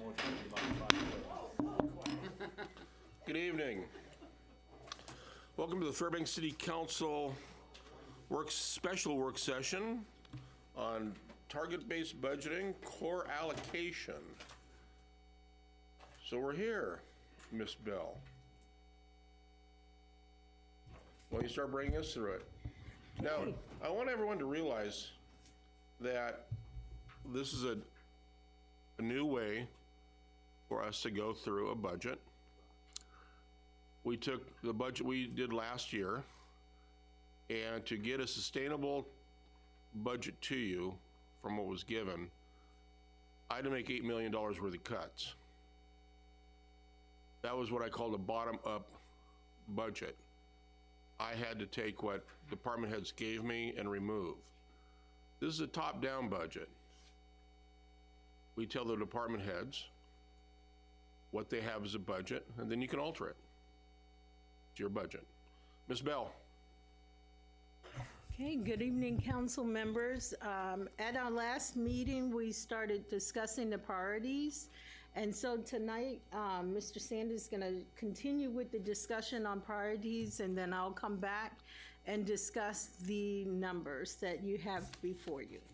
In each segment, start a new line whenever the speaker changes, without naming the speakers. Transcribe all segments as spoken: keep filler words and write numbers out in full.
Good evening. Welcome to the Fairbanks City Council works special work session on target-based budgeting, core allocation. So we're here, Miss Bell. Why don't you start bringing us through it? Now, I want everyone to realize that this is a, a new way for us to go through a budget. We took the budget we did last year, and to get a sustainable budget to you from what was given, I had to make eight million dollars worth of cuts. That was what I called a bottom-up budget. I had to take what department heads gave me and remove. This is a top-down budget. We tell the department heads what they have as a budget, and then you can alter it. It's your budget. Miz Bell.
Okay, good evening, council members. Um, at our last meeting, we started discussing the priorities. And so tonight, um, Mister Sanders is going to continue with the discussion on priorities, and then I'll come back and discuss the numbers that you have before you.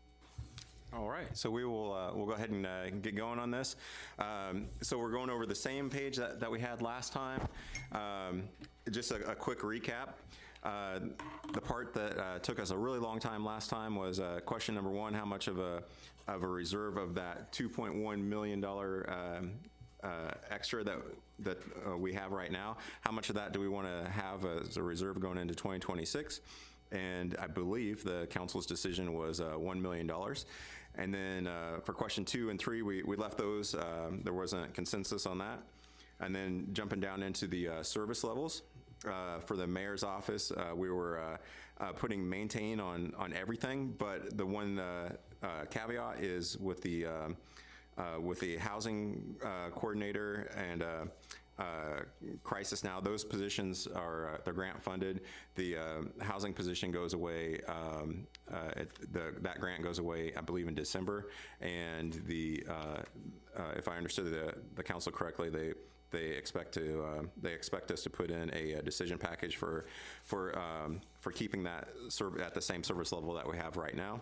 All right, so we will uh, we'll go ahead and uh, get going on this. Um, so we're going over the same page that, that we had last time. Um, just a, a quick recap. Uh, the part that uh, took us a really long time last time was uh, question number one: how much of a of a reserve of that two point one million dollars um, uh, extra that that uh, we have right now? How much of that do we want to have as a reserve going into twenty twenty-six? And I believe the council's decision was uh, one million dollars. And then uh, for question two and three, we, we left those. Um, there wasn't consensus on that. And then jumping down into the uh, service levels, uh, for the mayor's office, uh, we were uh, uh, putting maintain on, on everything, but the one uh, uh, caveat is with the, uh, uh, with the housing uh, coordinator and uh, Uh, crisis now. Those positions are uh, they're grant funded. The uh, housing position goes away. Um, uh, it, the that grant goes away, I believe, in December. And the uh, uh, if I understood the the council correctly, they they expect to uh, they expect us to put in a, a decision package for for um, for keeping that serv- at the same service level that we have right now.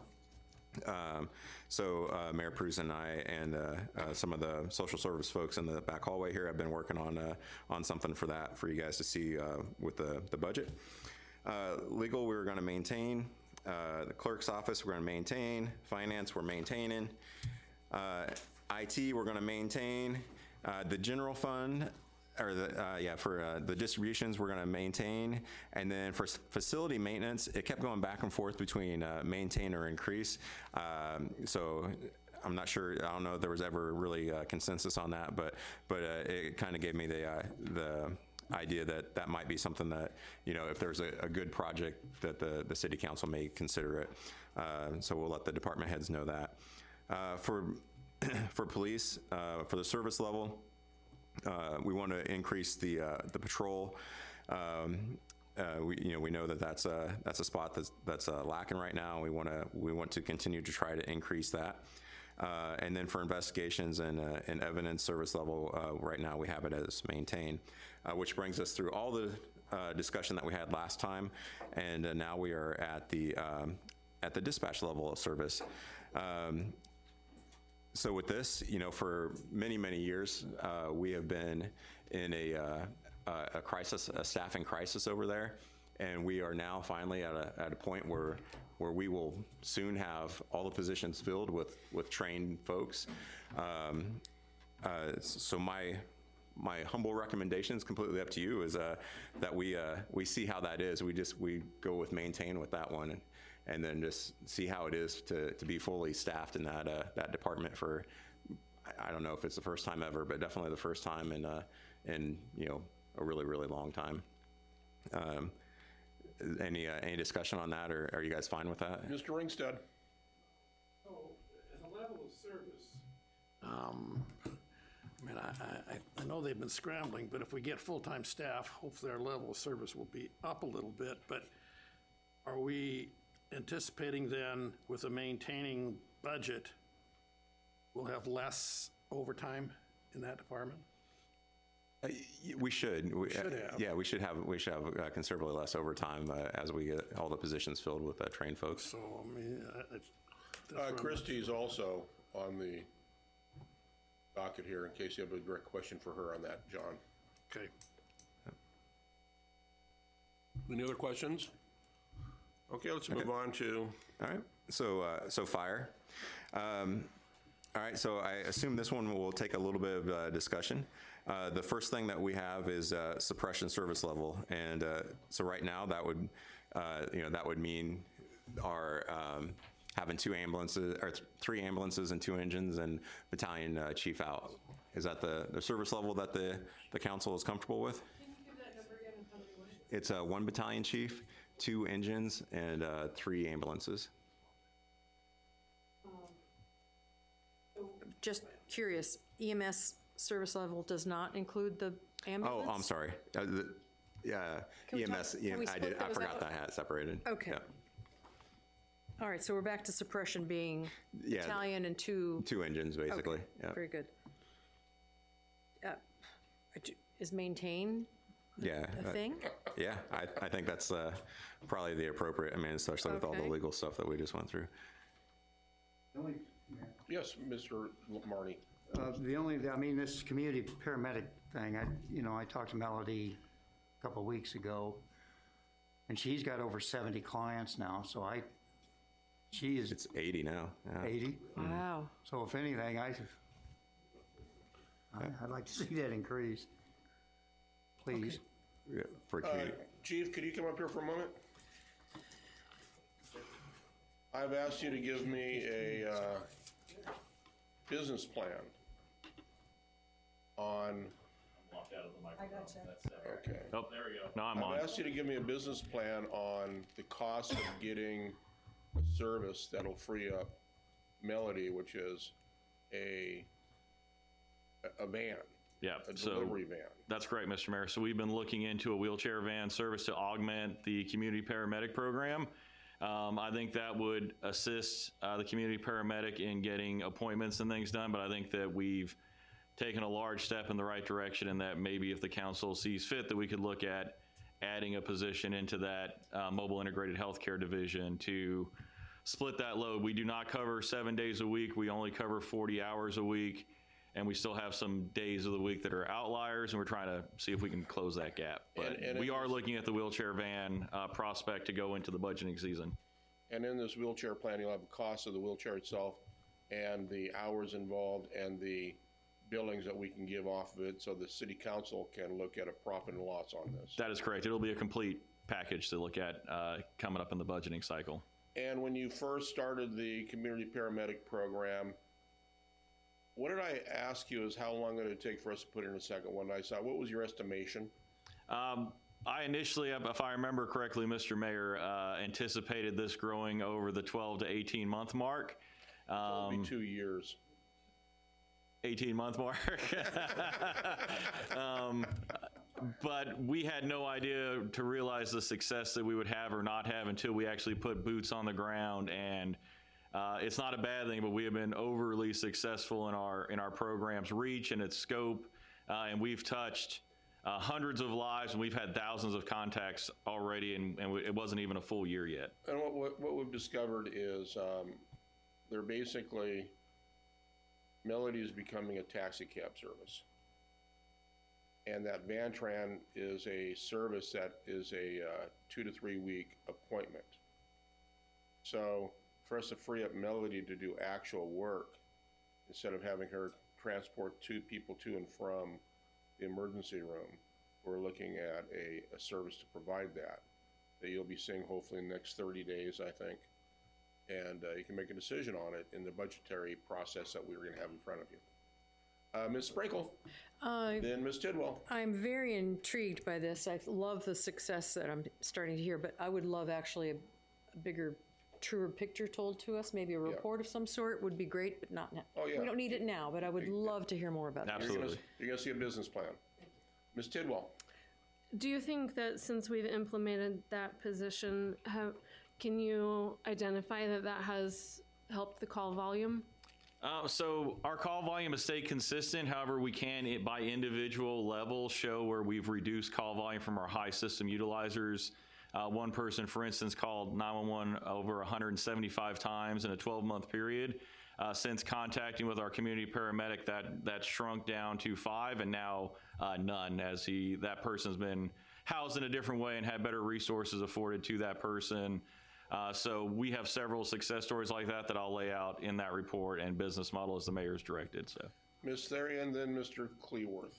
Um, so uh, Mayor Pruz and I and uh, uh, some of the social service folks in the back hallway here have been working on uh, on something for that for you guys to see uh, with the, the budget. Uh, legal, we're going to maintain. Uh, the clerk's office, we're going to maintain. Finance, we're maintaining. Uh, I T, we're going to maintain. Uh, the general fund, or the, uh, yeah, for uh, the distributions, we're going to maintain. And then for facility maintenance, it kept going back and forth between uh, maintain or increase. Um, so I'm not sure, I don't know if there was ever really a consensus on that, but but uh, it kind of gave me the uh, the idea that that might be something that, you know, if there's a, a good project that the, the city council may consider it. Uh, so we'll let the department heads know that. Uh, for, for police, uh, for the service level, Uh, we want to increase the uh, the patrol. Um, uh, we you know we know that that's a that's a spot that's that's uh, lacking right now. We want to we want to continue to try to increase that. Uh, and then for investigations and uh, and evidence service level, uh, right now we have it as maintain, uh, which brings us through all the uh, discussion that we had last time, and uh, now we are at the um, at the dispatch level of service. Um, So with this, you know, for many, many years, uh, we have been in a, uh, a crisis, a staffing crisis over there. And we are now finally at a, at a point where, where we will soon have all the positions filled with, with trained folks. Um, uh, so my, my humble recommendation is completely up to you, is uh, that we, uh, we see how that is. We just, we go with maintain with that one. And, and then just see how it is to, to be fully staffed in that uh, that department for, I don't know if it's the first time ever, but definitely the first time in, uh, in you know, a really, really long time. Um, any uh, any discussion on that, or are you guys fine with that?
Mister Ringstead.
So, as a level of service, um, I mean, I, I, I know they've been scrambling, but if we get full-time staff, hopefully our level of service will be up a little bit. But are we anticipating then, with a maintaining budget, we'll have less overtime in that department?
Uh, y- We should. We
Should have.
Yeah, we should have, we should have uh, considerably less overtime uh, as we get all the positions filled with uh, trained folks.
So, I mean, uh, it's. that's
Uh,
what I'm-
Christie's also on the docket here, in case you have a direct question for her on that, John.
Okay.
Any other questions? Okay, let's move on to,
All right, so, uh, so fire. Um, All right, so I assume this one will take a little bit of uh, discussion. Uh, The first thing that we have is uh, suppression service level. And uh, so right now, that would, uh, you know, that would mean our um, having two ambulances, or th- three ambulances and two engines and battalion uh, chief out. Is that the, the service level that the, the council is comfortable with?
Can you give that number again and how many was it?
It's uh, one battalion chief, two engines, and uh, three ambulances.
Just curious, E M S service level does not include the
Oh,
ambulance?
I'm sorry. Uh, the- Yeah,
Can we
E M S,
talk-
E
can
M
we
I
split
did, I
those
forgot
out?
that I had it separated.
Okay.
Yeah.
All right, so we're back to suppression being
Yeah.
battalion and two.
Two engines, basically,
Okay,
yeah.
very good. Uh, Is maintain
Yeah,
a
uh,
thing?
yeah, I, I think that's uh, probably the appropriate, I mean, especially with all the
Okay.
legal stuff that we just went through.
yes, Mister Marnie.
Uh, The only, I mean, this community paramedic thing, I, you know, I talked to Melody a couple of weeks ago, and she's got over seventy clients now, so I, she is
It's eighty now, yeah.
eighty.
Wow.
So if anything, I, I- I'd like to see that increase. Please.
Yeah, For
Uh,
community.
Chief, could you come up here for a moment? I've asked you to give me a uh, business plan on,
Walked out of the microphone. That's it.
okay.
Oh, there we go. No, I'm
I've
on.
asked you to give me a business plan on the cost of getting a service that'll free up Melody, which is a, a van,
Yeah,
a
so
delivery van.
that's correct, Mister Mayor. So we've been looking into a wheelchair van service to augment the community paramedic program. Um, I think that would assist uh, the community paramedic in getting appointments and things done, but I think that we've taken a large step in the right direction, and that maybe if the council sees fit, that we could look at adding a position into that uh, mobile integrated healthcare division to split that load. We do not cover seven days a week. We only cover forty hours a week, and we still have some days of the week that are outliers, and we're trying to see if we can close that gap. But
And- and
we
it
are
is-
looking at the wheelchair van uh, prospect to go into the budgeting season.
And in this wheelchair plan, you'll have the cost of the wheelchair itself and the hours involved and the billings that we can give off of it, so the city council can look at a profit and loss on this.
That is correct. It'll be a complete package to look at uh, coming up in the budgeting cycle.
And when you first started the community paramedic program, what did I ask you is how long did it take for us to put in a second one? I saw, what was your estimation?
Um, I initially, if I remember correctly, Mister Mayor, uh, anticipated this growing over the twelve to eighteen month mark.
It'll
Um,
be two years.
eighteen month mark. um, but we had no idea to realize the success that we would have or not have until we actually put boots on the ground. And uh, it's not a bad thing, but we have been overly successful in our in our program's reach and its scope, uh, and we've touched uh, hundreds of lives, and we've had thousands of contacts already, and, and it wasn't even a full year yet.
And what, what, what we've discovered is um, they're basically, Melody is becoming a taxi cab service. And that Vantran is a service that is a uh, two to three week appointment. So for us to free up Melody to do actual work, instead of having her transport two people to and from the emergency room, we're looking at a, a service to provide that, that you'll be seeing hopefully in the next thirty days, I think. And uh, you can make a decision on it in the budgetary process that we were gonna have in front of you. Uh, Miz Sprinkle,
Uh,
then Miz Tidwell.
I'm very intrigued by this. I love the success that I'm starting to hear, but I would love actually a, a bigger, truer picture told to us. Maybe a report of some sort would be great, but not now.
Oh, yeah.
We don't need it now, but I would love to hear more about that.
You're gonna-
Absolutely.
You're gonna see a business plan. Miz Tidwell,
Do you think that since we've implemented that position, have, can you identify that that has helped the call volume?
Uh, so our call volume has stayed consistent. However, we can, it, by individual level, show where we've reduced call volume from our high system utilizers. Uh, one person, for instance, called nine one one over one hundred seventy-five times in a twelve-month period. Uh, since contacting with our community paramedic, that that shrunk down to five, and now uh, none, as he that person's been housed in a different way and had better resources afforded to that person. Uh, so we have several success stories like that that I'll lay out in that report and business model as the mayor's directed. So,
Miz Therian, then Mister Cleworth.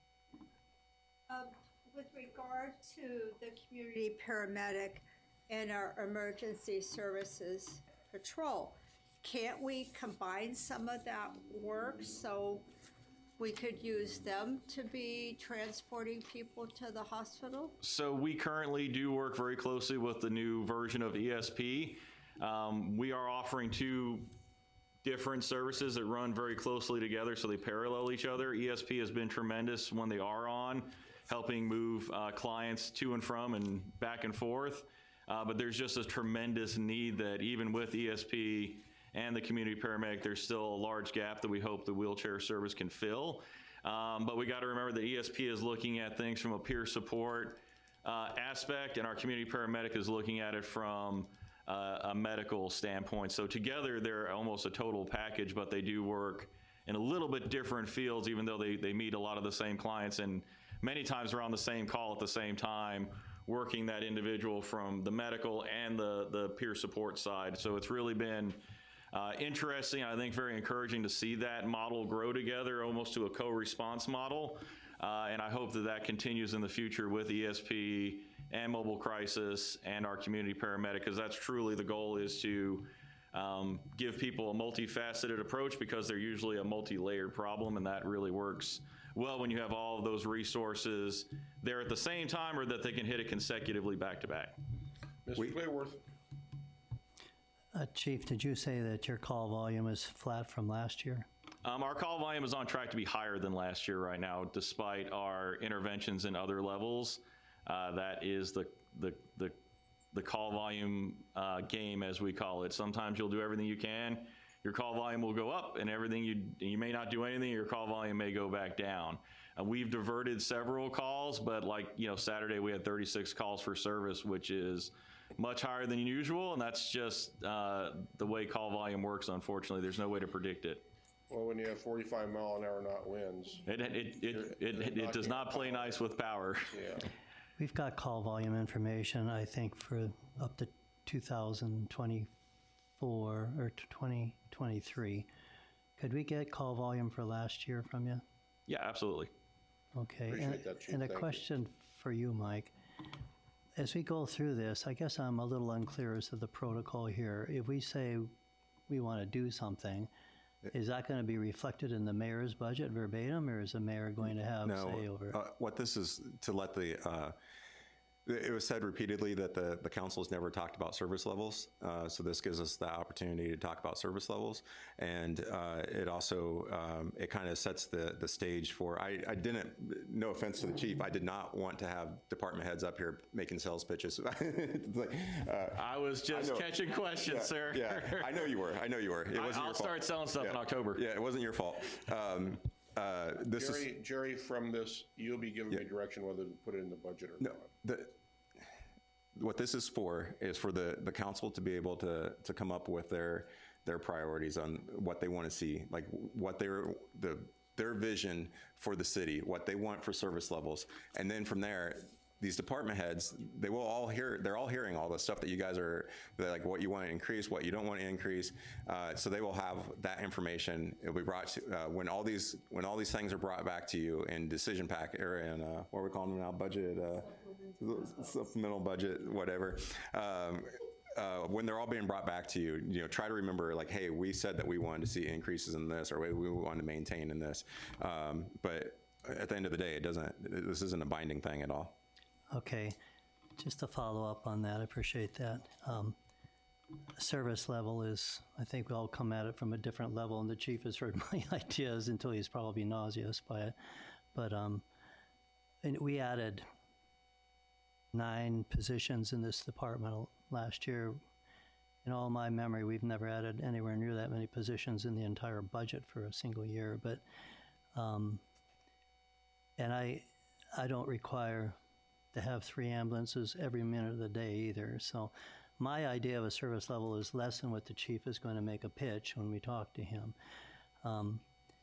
Um, With regard to the community paramedic and our emergency services patrol, can't we combine some of that work so we could use them to be transporting people to the hospital?
so we currently do work very closely with the new version of E S P. Um, we are offering two different services that run very closely together, so they parallel each other. E S P has been tremendous when they are on, helping move uh, clients to and from and back and forth. Uh, but there's just a tremendous need that even with E S P and the community paramedic, there's still a large gap that we hope the wheelchair service can fill. Um, but we got to remember that E S P is looking at things from a peer support uh, aspect, and our community paramedic is looking at it from uh, a medical standpoint. So together, they're almost a total package, but they do work in a little bit different fields, even though they, they meet a lot of the same clients, and many times are on the same call at the same time, working that individual from the medical and the, the peer support side. So it's really been uh, interesting, I think very encouraging to see that model grow together almost to a co-response model. Uh, and I hope that that continues in the future with E S P and mobile crisis and our community paramedic, because that's truly the goal, is to um, give people a multifaceted approach, because they're usually a multi-layered problem, and that really works well when you have all of those resources there at the same time, or that they can hit it consecutively back to back.
Mister Cleworth.
Uh, Chief, did you say that your call volume is flat from last year?
Um, our call volume is on track to be higher than last year right now, despite our interventions in other levels. Uh, that is the, the, the, the call volume uh, game, as we call it. Sometimes you'll do everything you can, your call volume will go up, and everything you, you may not do anything, your call volume may go back down. Uh, we've diverted several calls, but like, you know, Saturday we had thirty-six calls for service, which is much higher than usual, and that's just uh, the way call volume works, unfortunately. There's no way to predict it.
Well, when you have forty-five mile an hour not winds.
It, it, it, it, it, it does not play nice with power.
Yeah.
We've got call volume information, I think, for up to two thousand twenty-four or twenty twenty-three. Could we get call volume for last year from you?
Yeah, absolutely.
Okay.
Appreciate
and,
that, Chief.
and a
Thank you.
question for you, Mike. As we go through this, I guess I'm a little unclear as to the protocol here. If we say we want to do something, is that going to be reflected in the mayor's budget verbatim, or is the mayor going to have
No,
say over it?
uh, what this is to let the, uh, it was said repeatedly that the, the council has never talked about service levels. Uh, so this gives us the opportunity to talk about service levels. And uh, it also, um, it kind of sets the, the stage for, I, I didn't, no offense to the chief, I did not want to have department heads up here making sales pitches. It's like, uh,
I was just
I know.
catching questions,
yeah,
sir.
Yeah, I know you were. I know you were. It wasn't
I'll
your fault.
start selling stuff in
Yeah.
October.
Yeah, it wasn't your fault. Um, uh, this is
Jerry, Jerry, from this, you'll be giving me direction whether to put it in the budget or
no.
not.
The, what this is for is for the, the council to be able to, to come up with their their priorities on what they want to see, like what their the their vision for the city, what they want for service levels, and then from there, these department heads, they will all hear, they're all hearing all the stuff that you guys are, like what you want to increase, what you don't want to increase. Uh, so they will have that information. It'll be brought to, uh, when all these, when all these things are brought back to you in decision pack, or in, uh, what are we calling them now, budget, uh, supplemental budget, whatever. Um, Uh, when they're all being brought back to you, you know, try to remember, like, hey, we said that we wanted to see increases in this, or we, we wanted to maintain in this. Um, but at the end of the day, it doesn't, this isn't a binding thing at all.
Okay, just to follow up on that, I appreciate that. Um, service level is, I think we all come at it from a different level, and the chief has heard my ideas until he's probably nauseous by it. But um, and we added nine positions in this department last year, in all my memory, we've never added anywhere near that many positions in the entire budget for a single year. But, um, and I, I don't require to have three ambulances every minute of the day either. So my idea of a service level is less than what the chief is going to make a pitch when we talk to him. Um,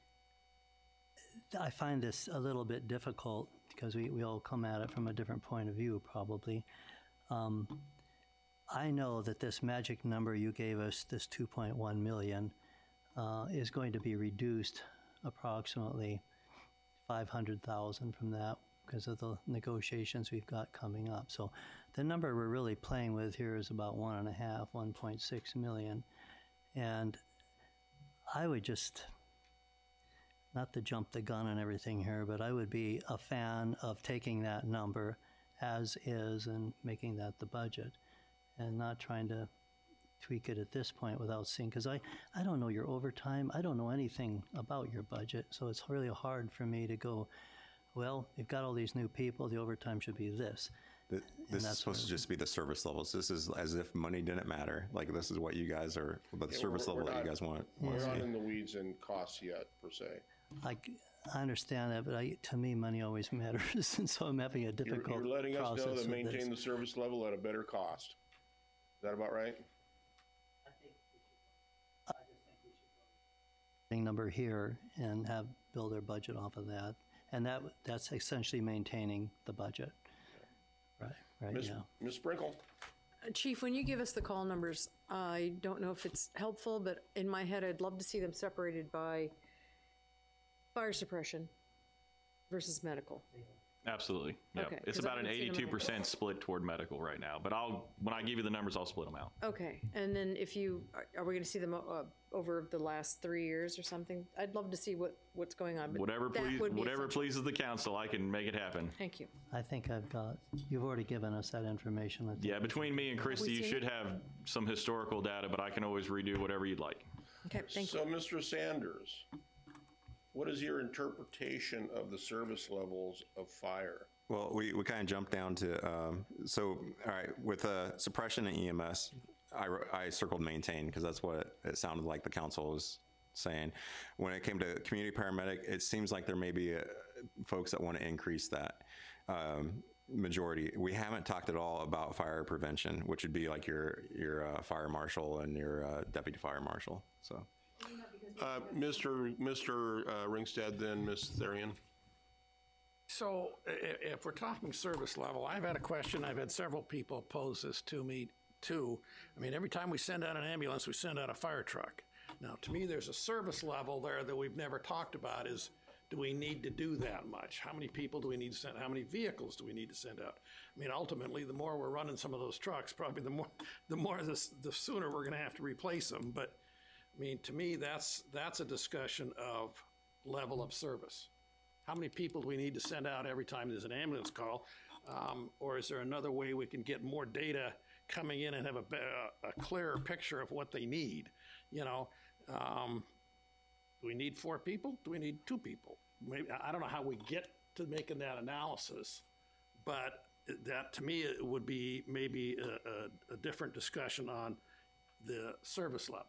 I find this a little bit difficult because we, we all come at it from a different point of view, probably. Um, I know that this magic number you gave us, this two point one million, uh, is going to be reduced approximately five hundred thousand from that because of the negotiations we've got coming up. So the number we're really playing with here is about one and a half, one point six million. And I would just, not to jump the gun and everything here, but I would be a fan of taking that number as is and making that the budget and not trying to tweak it at this point without seeing, because I, I don't know your overtime. I don't know anything about your budget. So it's really hard for me to go, well, you've got all these new people, the overtime should be this.
Th- This is supposed to just be the service levels. This is as if money didn't matter. Like, this is what you guys are, the
Yeah,
service
we're-
level
we're
that you
not-
guys want.
We're
want to
not
see.
in the weeds in costs yet, per se.
I, I understand that, but I, to me, money always matters, and so I'm having a
You're,
difficult
you're letting us know
process
that
with
maintain
this.
the service level at a better cost. Is that about right?
Number here and have build their budget off of that, and that that's essentially maintaining the budget. Right, right,
Miss
yeah.
Miss Sprinkle?
Uh, Chief, when you give us the call numbers, I don't know if it's helpful, but in my head, I'd love to see them separated by fire suppression versus medical.
Absolutely. Yeah.
Okay,
It's
'cause I
about an
haven't seen them
eighty-two percent split toward medical right now. But I'll, when I give you the numbers, I'll split them out.
Okay, and then if you, are- are we going to see them uh, over the last three years or something? I'd love to see what, what's going on, but
Whatever
that
please,
would be
whatever
essential.
pleases the council, I can make it happen.
Thank you.
I think I've got, you've already given us that information. I think.
Yeah, between me and Christie, you
seen
should
it?
have some historical data, but I can always redo whatever you'd like.
Okay, thank you.
So, Mister Sanders, what is your interpretation of the service levels of fire?
Well, we, we kind of jumped down to, um, so, all right, with uh, suppression and E M S, I, wr- I circled maintain because that's what it sounded like the council was saying. When it came to community paramedic, it seems like there may be uh, folks that want to increase that um, majority. We haven't talked at all about fire prevention, which would be like your, your uh, fire marshal and your uh, deputy fire marshal, so.
Uh, Mister Mister Uh, Ringstead, then Miss Therian.
So i- i- if we're talking service level, I've had a question, I've had several people pose this to me too. I mean, every time we send out an ambulance, we send out a fire truck. Now, to me, there's a service level there that we've never talked about is, do we need to do that much? How many people do we need to send, how many vehicles do we need to send out? I mean, ultimately, the more we're running some of those trucks, probably the more, the more this, the sooner we're gonna have to replace them. But, I mean, to me, that's, that's a discussion of level of service. How many people do we need to send out every time there's an ambulance call? Um, or is there another way we can get more data coming in and have a, be- a clearer picture of what they need? You know, um, do we need four people? Do we need two people? Maybe, I don't know how we get to making that analysis, but that, to me, it would be maybe a, a, a different discussion on the service level.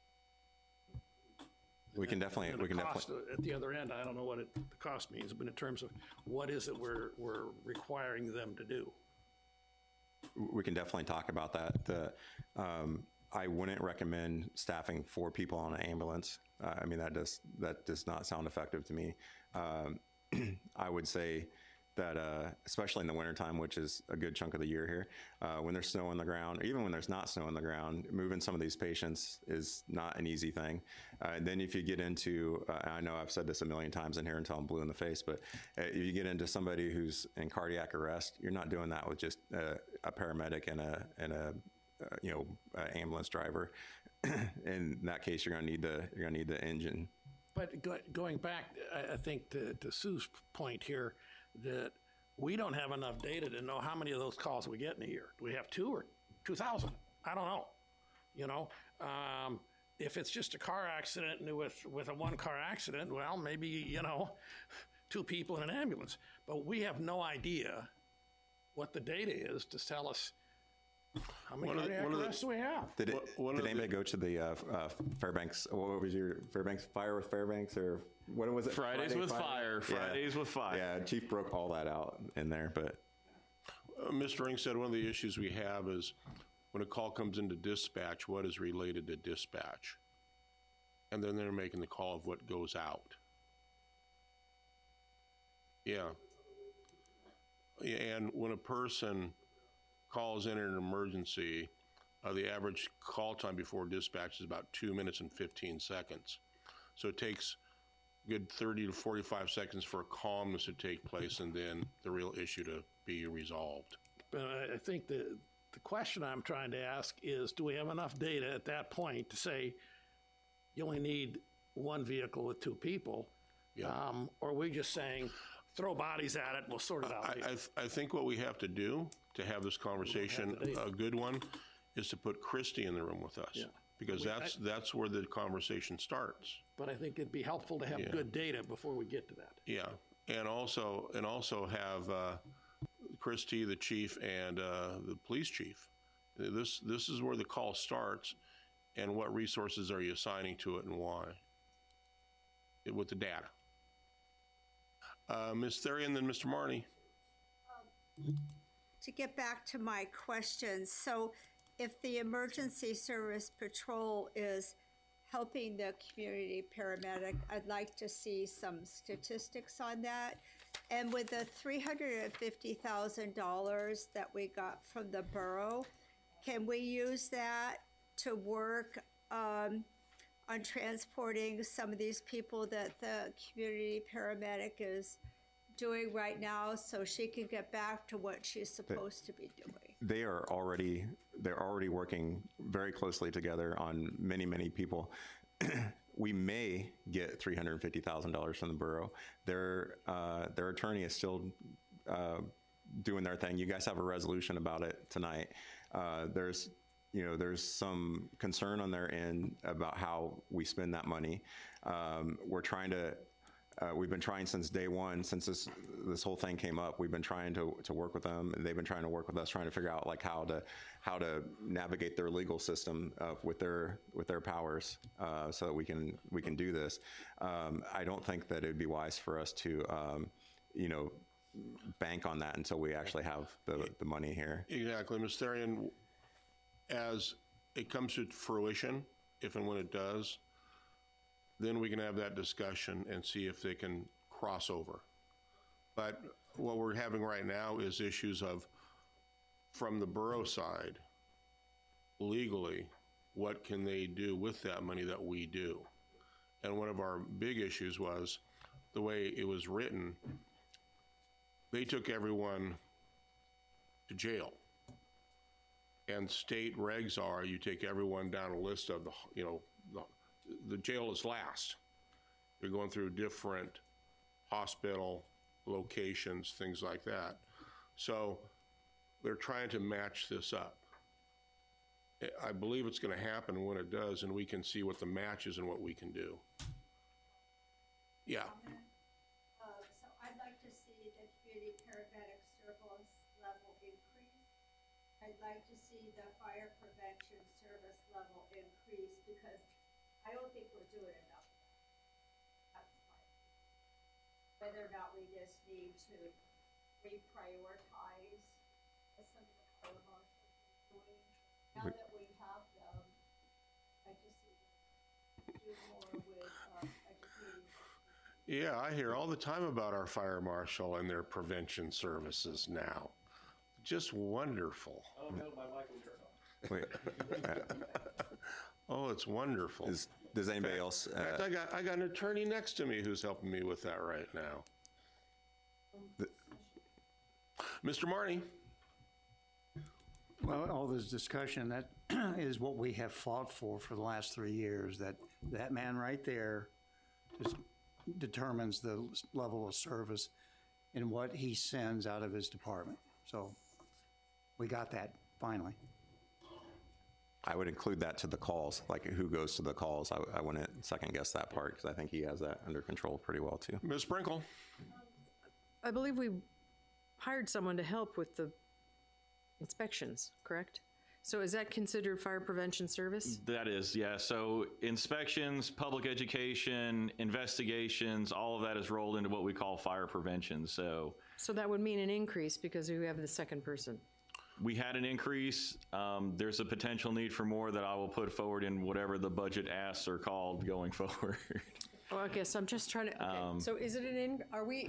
We can definitely,
And
we
the
can
cost
definitely,
At the other end, I don't know what it, the cost means, but in terms of what is it we're, we're requiring them to do?
we can definitely talk about that. The, um, I wouldn't recommend staffing four people on an ambulance. Uh, I mean, that does, that does not sound effective to me. Um, I would say that, uh, especially in the wintertime, which is a good chunk of the year here, uh, when there's snow on the ground, or even when there's not snow on the ground, moving some of these patients is not an easy thing. Uh, and then if you get into, uh, I know I've said this a million times in here until I'm blue in the face, but uh, if you get into somebody who's in cardiac arrest, you're not doing that with just uh, a paramedic and a, and a, uh, you know, uh, ambulance driver. In that case, you're gonna need the, you're gonna need the engine.
But go- going back, I, I think to, to Sue's point here, that we don't have enough data to know how many of those calls we get in a year. Do we have two or two thousand? I don't know. You know, um, if it's just a car accident and with, with a one car accident, well, maybe, you know, two people in an ambulance. But we have no idea what the data is to tell us How many
One of the-
cardiac
one of the-
arrests do we have?
Did, it,
Wha- one
did
of the-
anybody go to the uh, f- uh, Fairbanks, what was your, Fairbanks, Fire with Fairbanks, or what was it?
Fridays
Friday
with Fire,
Yeah.
Fridays with Fire.
Yeah, Chief broke all that out in there, but
Uh, Mister Ring said one of the issues we have is when a call comes into dispatch, what is related to dispatch? And then they're making the call of what goes out. Yeah. Yeah, and when a person calls in an emergency, uh, the average call time before dispatch is about two minutes and fifteen seconds. So it takes a good thirty to forty-five seconds for a calmness to take place and then the real issue to be resolved.
But I, I think the, the question I'm trying to ask is, do we have enough data at that point to say you only need one vehicle with two people?
Yeah.
Um, or are we just saying, throw bodies at it, we'll sort it out
I,
later?
I, th- I think what we have to do to have this conversation,
the data.
a good one, is to put Christie in the room with us.
Yeah.
Because
We-
that's, that's where the conversation starts.
But I think it'd be helpful to have
Yeah.
good data before we get to that.
Yeah, and also, and also have uh, Christie, the chief, and uh, the police chief. This, this is where the call starts, and what resources are you assigning to it and why? It- With the data. Uh, Miz Therian, then Mister Marnie.
To get back to my question, so if the emergency service patrol is helping the community paramedic, I'd like to see some statistics on that. And with the three hundred fifty thousand dollars that we got from the borough, can we use that to work um, on transporting some of these people that the community paramedic is doing right now so she can get back to what she's supposed to be doing?
they are already, they're already working very closely together on many, many people. We may get three hundred fifty thousand dollars from the borough. Their, uh, their attorney is still uh, doing their thing. You guys have a resolution about it tonight. Uh, there's, you know, there's some concern on their end about how we spend that money. Um, we're trying to, uh, we've been trying since day one, since this this whole thing came up. We've been trying to to work with them, and they've been trying to work with us, trying to figure out like how to how to navigate their legal system uh, with their with their powers, uh, so that we can we can do this. Um, I don't think that it'd be wise for us to, um, you know, bank on that until we actually have the the money here.
Exactly, Miz Therian, as it comes to fruition, if and when it does, then we can have that discussion and see if they can cross over. But what we're having right now is issues of, from the borough side, legally, what can they do with that money that we do? And one of our big issues was the way it was written, they took everyone to jail. And state regs are, you take everyone down a list of the, you know, the, the jail is last. You're going through different hospital locations, things like that. So they're trying to match this up. I believe it's going to happen when it does, and we can see what the match is and what we can do. Yeah.
Uh, so I'd like to see the community paramedic surplus level increase. I'd like to see the fire prevention service level increase because I don't think we're doing enough. That's my opinion. Whether or not we just need to reprioritize as some of the fire marshals are doing. Now that we have them, I just see them do more with uh, educating.
Yeah, I hear all the time about our fire marshal and their prevention services now. Just wonderful.
Oh, no, my mic will turn off.
Wait, uh,
Oh, it's wonderful.
is, does anybody else?
In fact,
Uh,
I got, I got an attorney next to me who's helping me with that right now. Mister Marnie?
Well, all this discussion, that is what we have fought for for the last three years, that that man right there just determines the level of service and what he sends out of his department. So we got that finally.
I would include that to the calls, like who goes to the calls. I, I wouldn't second guess that part because I think he has that under control pretty well too.
Miz Sprinkle?
I believe we hired someone to help with the inspections, correct? So is that considered fire prevention service?
That is, yeah. So inspections, public education, investigations, all of that is rolled into what we call fire prevention. So
So that would mean an increase because we have the second person.
we had an increase. Um, there's a potential need for more that I will put forward in whatever the budget asks are called going forward.
Well, I guess I'm just trying to, okay. So is it an, in? are we,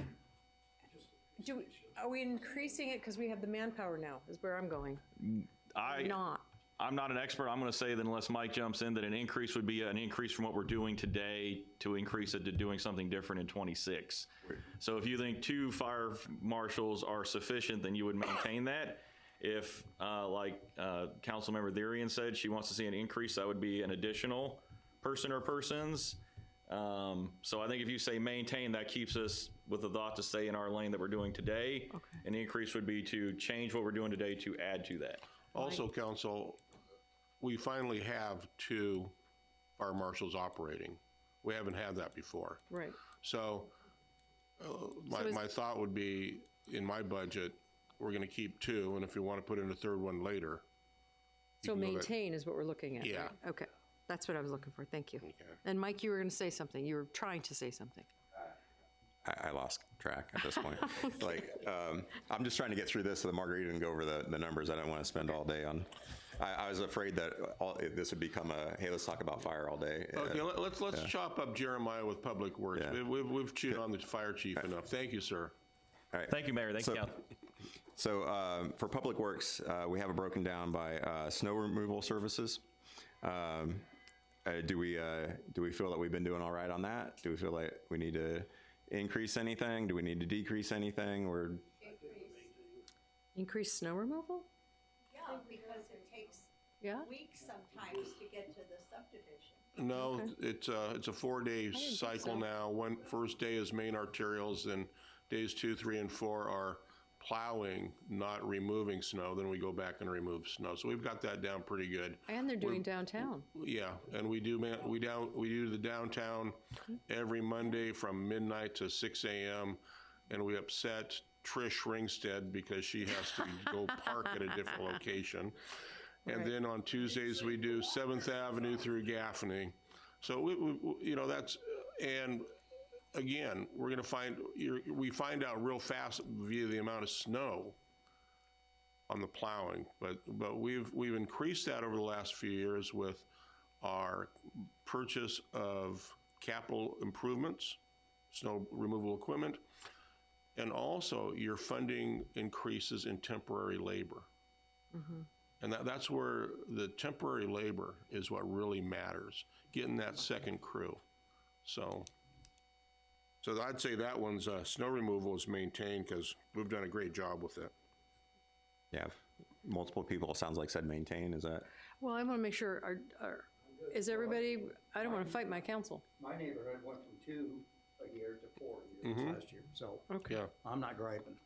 do, we- are we increasing it because we have the manpower now, is where I'm going?
I,
Not.
I'm not an expert. I'm going to say that unless Mike jumps in, that an increase would be an increase from what we're doing today to increase it to doing something different in twenty-six. So if you think two fire marshals are sufficient, then you would maintain that. If, uh, like uh, Councilmember Therian said, she wants to see an increase, that would be an additional person or persons. Um, so I think if you say maintain, that keeps us with the thought to stay in our lane that we're doing today.
Okay.
An increase would be to change what we're doing today to add to that.
Also, council, we finally have two fire marshals operating. We haven't had that before.
Right.
So uh, my,
So is-
my thought would be, in my budget, we're going to keep two, and if you want to put in a third one later. you
So
can go ahead.
maintain is what we're looking at,
Yeah.
right? Okay, that's what I was looking for, thank you.
Okay.
And Mike, you were going to say something, you were trying to say something.
I, I lost track at this point. Like, um, I'm just trying to get through this so that Margarita can go over the, the numbers. I don't want to spend all day on. I, I was afraid that all, this would become a, hey, let's talk about fire all day.
Okay,
Uh,
let- let's, let's chop up Jeremiah with Public Works.
Yeah.
We've- We've, we've chewed on the fire chief enough. Thank you, sir.
all right.
Thank you, Mayor. Thank you,
So-
Council.
So um, for Public Works, uh, we have it broken down by uh, snow removal services. Um, uh, do we uh, do we feel that we've been doing all right on that? Do we feel like we need to increase anything? Do we need to decrease anything? Or
Increased snow removal?
Yeah, because it takes
Yeah?
weeks sometimes to get to the subdivision.
No, it's a, it's a four-day cycle now. One, first day is main arterials, then days two, three, and four are plowing, not removing snow. Then we go back and remove snow. So we've got that down pretty good.
And they're doing downtown.
Yeah, and we do, man, we down, we do the downtown every Monday from midnight to six a.m. And we upset Trish Ringstead because she has to go park at a different location. And
Right.
then on Tuesdays, we do Seventh Avenue through Gaffney. So we, we, you know, that's, and again, we're gonna find, you're, we find out real fast via the amount of snow on the plowing, but, but we've, we've increased that over the last few years with our purchase of capital improvements, snow removal equipment, and also your funding increases in temporary labor. And that, that's where the temporary labor is what really matters, getting that second crew. So, so I'd say that one's, uh, snow removal is maintained because we've done a great job with it.
yeah, multiple people, it sounds like, said maintain. Is that?
Well, I want to make sure, are, are, is everybody, I don't want to fight my council.
My neighborhood went from two a year to four years last year, so
Okay.
Yeah.
I'm not griping.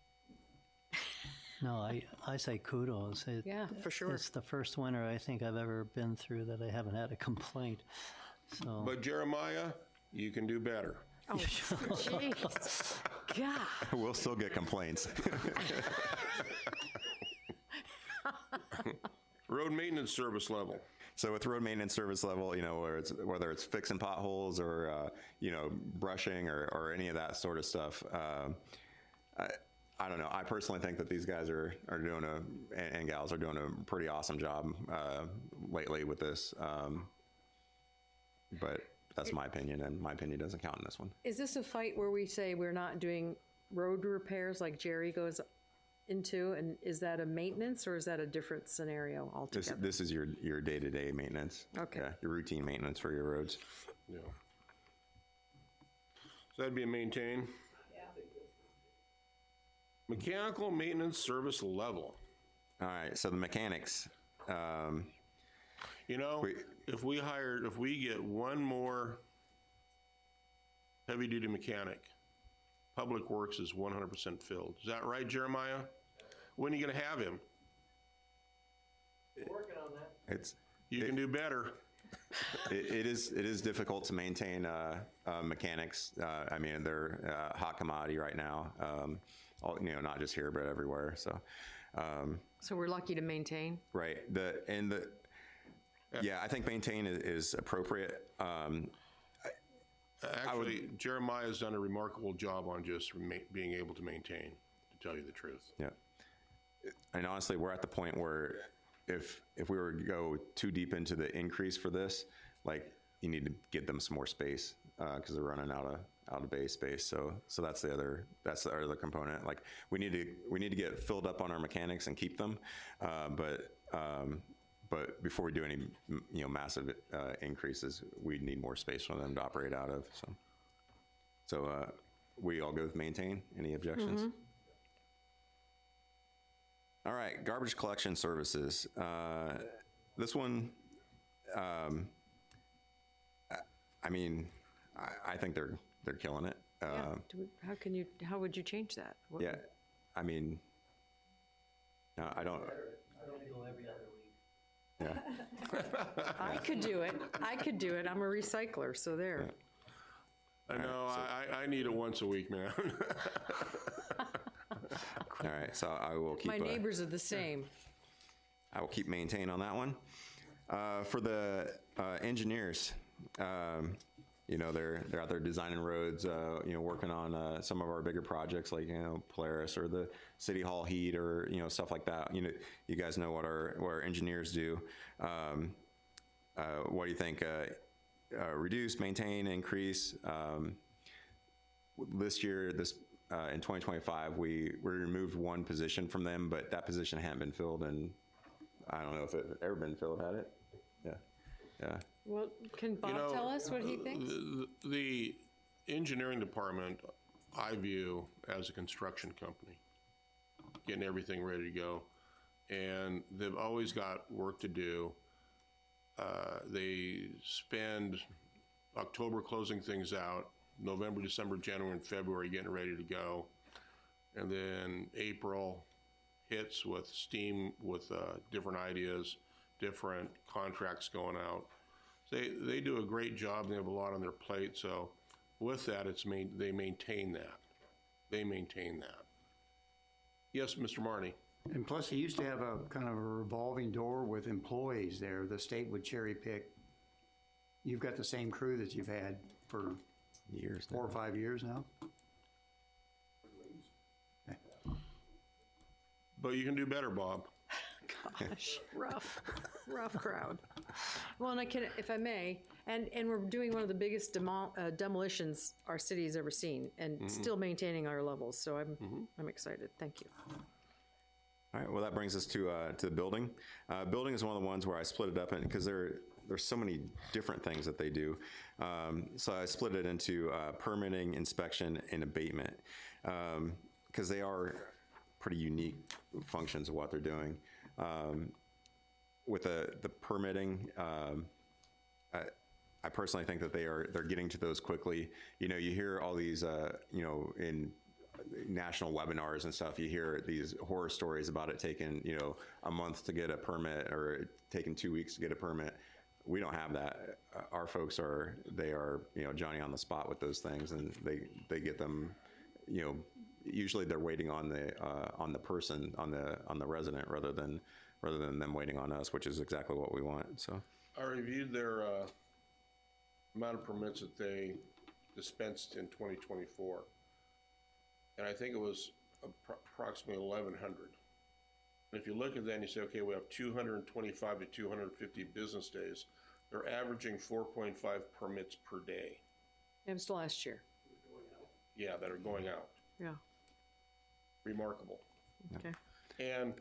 No, I, I say kudos. It-
Yeah, for sure.
It's the first winter I think I've ever been through that I haven't had a complaint. So,
But Jeremiah, you can do better.
Oh, jeez. God.
We'll still get complaints.
Road maintenance service level.
So with road maintenance service level, you know, whether it's, whether it's fixing potholes or, uh, you know, brushing or, or any of that sort of stuff, um, I, I don't know. I personally think that these guys are, are doing a, and, and gals are doing a pretty awesome job uh, lately with this. Um, but that's my opinion, and my opinion doesn't count in this one.
Is this a fight where we say we're not doing road repairs like Jerry goes into, and is that a maintenance or is that a different scenario
This,
altogether?
this is your, your day-to-day maintenance.
Okay.
Yeah, your routine maintenance for your roads.
Yeah. So that'd be a maintain. Mechanical maintenance service level.
All right, so the mechanics, um,
You know,
We-
if we hired, if we get one more heavy-duty mechanic, Public Works is one hundred percent filled. Is that right, Jeremiah? When are you gonna have him?
it's,
You can do better.
It, it is it is difficult to maintain uh, uh, mechanics. Uh, I mean, they're uh, hot commodity right now. Um, all, you know, not just here, but everywhere. So, um,
So we're lucky to maintain.
right. The, and the, yeah, I think maintain is, is appropriate. Um,
Actually, Jeremiah's done a remarkable job on just rema- being able to maintain, to tell you the truth.
Yeah. And honestly, we're at the point where if if we were to go too deep into the increase for this, like you need to get them some more space because uh, they're running out of out of bay space. So so that's the other that's the other component. Like we need to we need to get filled up on our mechanics and keep them, uh, but um, but before we do any you know massive uh, increases, we need more space for them to operate out of. So so uh, we all go with maintain. Any objections? Mm-hmm. All right, garbage collection services. Uh, this one, um, I, I mean, I, I think they're they're killing it. Uh,
Yeah. Do we, how can you? How would you change that? What
yeah, I mean, no, I don't. Yeah.
I could do it. I could do it. I'm a recycler, so there.
I know, I, I need it once a week, man.
All right, so I will keep.
My
uh,
neighbors are the same.
I will keep maintain on that one. Uh, for the uh, engineers, um, you know, they're they're out there designing roads, uh, you know, working on uh, some of our bigger projects like, you know, Polaris or the City Hall heat or, you know, stuff like that. You know, you guys know what our, what our engineers do. Um, uh, what do you think? Uh, uh, reduce, maintain, increase? Um, this year, this uh, in twenty twenty-five, we, we removed one position from them, but that position hadn't been filled, and I don't know if it had ever been filled, had it? Yeah, yeah.
Well, can Bob
You know,
tell us what he thinks?
The, the engineering department, I view as a construction company, getting everything ready to go. And they've always got work to do. Uh, they spend October closing things out, November, December, January, and February getting ready to go. And then April hits with steam, with uh, different ideas, different contracts going out. They, they do a great job. They have a lot on their plate. So with that, it's main, they maintain that. They maintain that. Yes, Mister Marnie.
And plus, he used to have a kind of a revolving door with employees there. The state would cherry pick. You've got the same crew that you've had for
Years.
four or five years now.
But you can do better, Bob.
Gosh, rough, rough crowd. Well, and I can, if I may, and, and we're doing one of the biggest demo, uh, demolitions our city has ever seen, and
Mm-hmm.
still maintaining our levels. So I'm, I'm excited. Thank you.
All right, well, that brings us to uh, to the building. Uh, building is one of the ones where I split it up in, because there there's so many different things that they do. Um, so I split it into uh, permitting, inspection, and abatement, because they are pretty unique functions of what they're doing. Um, with the the permitting, um, I, I personally think that they are they're getting to those quickly. You know, you hear all these, uh, you know, in national webinars and stuff, you hear these horror stories about it taking, you know, a month to get a permit or taking two weeks to get a permit. We don't have that. Uh, our folks are, they are, you know, Johnny on the spot with those things, and they, they get them, you know, usually they're waiting on the, uh, on the person, on the, on the resident rather than, rather than them waiting on us, which is exactly what we want, so.
I reviewed their uh, amount of permits that they dispensed in twenty twenty-four. And I think it was appro- approximately eleven hundred. And if you look at that and you say, okay, we have two hundred twenty-five to two hundred fifty business days, they're averaging four point five permits per day.
It was last year.
Yeah, that are going out.
Yeah.
Remarkable.
Okay.
And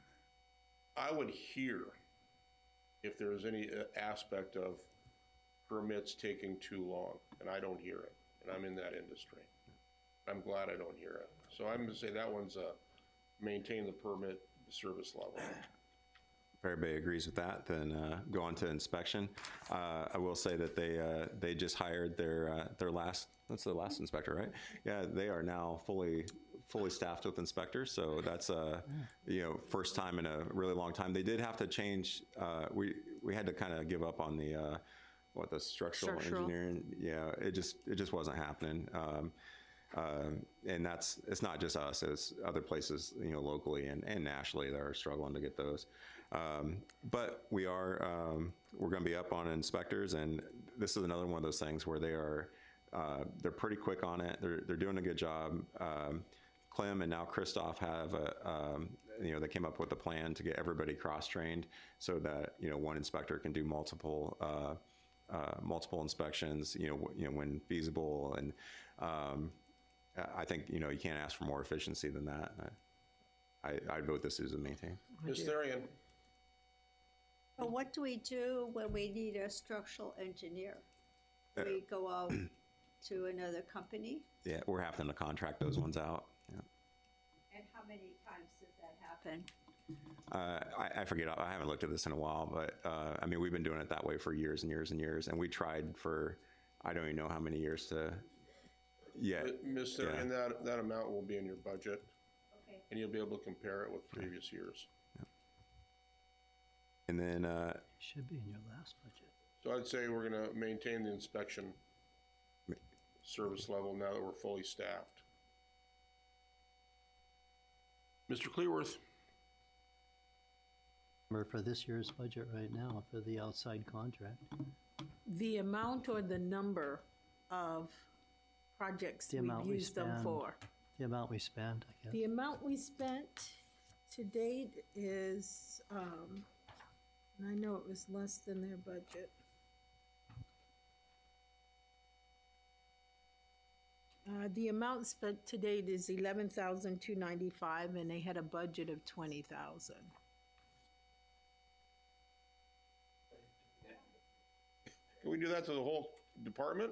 I would hear if there is any uh, aspect of permits taking too long, and I don't hear it, and I'm in that industry. I'm glad I don't hear it. So I'm gonna say that one's a maintain the permit service level.
If everybody agrees with that, then uh, go on to inspection. Uh, I will say that they uh, they just hired their uh, their last, that's the last inspector, right? Yeah, they are now fully fully staffed with inspectors, so that's uh, you know, first time in a really long time. They did have to change. Uh, we we had to kind of give up on the uh, what the structural,
Structural.
engineering. Yeah, it just it just wasn't happening. Um, Um, and that's, it's not just us, it's other places, you know, locally and, and nationally that are struggling to get those. Um, but we are, um, we're going to be up on inspectors, and this is another one of those things where they are, uh, they're pretty quick on it. They're, they're doing a good job. Um, Clem and now Christoph have a, um, you know, they came up with a plan to get everybody cross-trained so that, you know, one inspector can do multiple, uh, uh, multiple inspections, you know, w- you know, when feasible. And, um, I think, you know, you can't ask for more efficiency than that. I, I, I'd vote this as a maintain.
Miz Therian?
But what do we do when we need a structural engineer? Do we go out to another company?
Yeah, we're having to contract those ones out. Yeah.
And how many times does that happen?
Uh, I, I forget, I haven't looked at this in a while, but, uh, I mean, we've been doing it that way for years and years and years, and we tried for, I don't even know how many years to, yeah.
Miz
yeah.
Therian, that, that amount will be in your budget,
Okay.
and you'll be able to compare it with previous years.
And then, uh,
Should be in your last budget.
So I'd say we're gonna maintain the inspection service level now that we're fully staffed. Mister Cleworth?
Remember, for this year's budget right now, for the outside contract,
The amount or the number of projects
The
we've
amount we
used them
spend.
for?
the amount we spend, I guess.
The amount we spent to date is, um, and I know it was less than their budget. Uh, the amount spent to date is eleven thousand two ninety-five, and they had a budget of twenty thousand.
Can we do that to the whole department?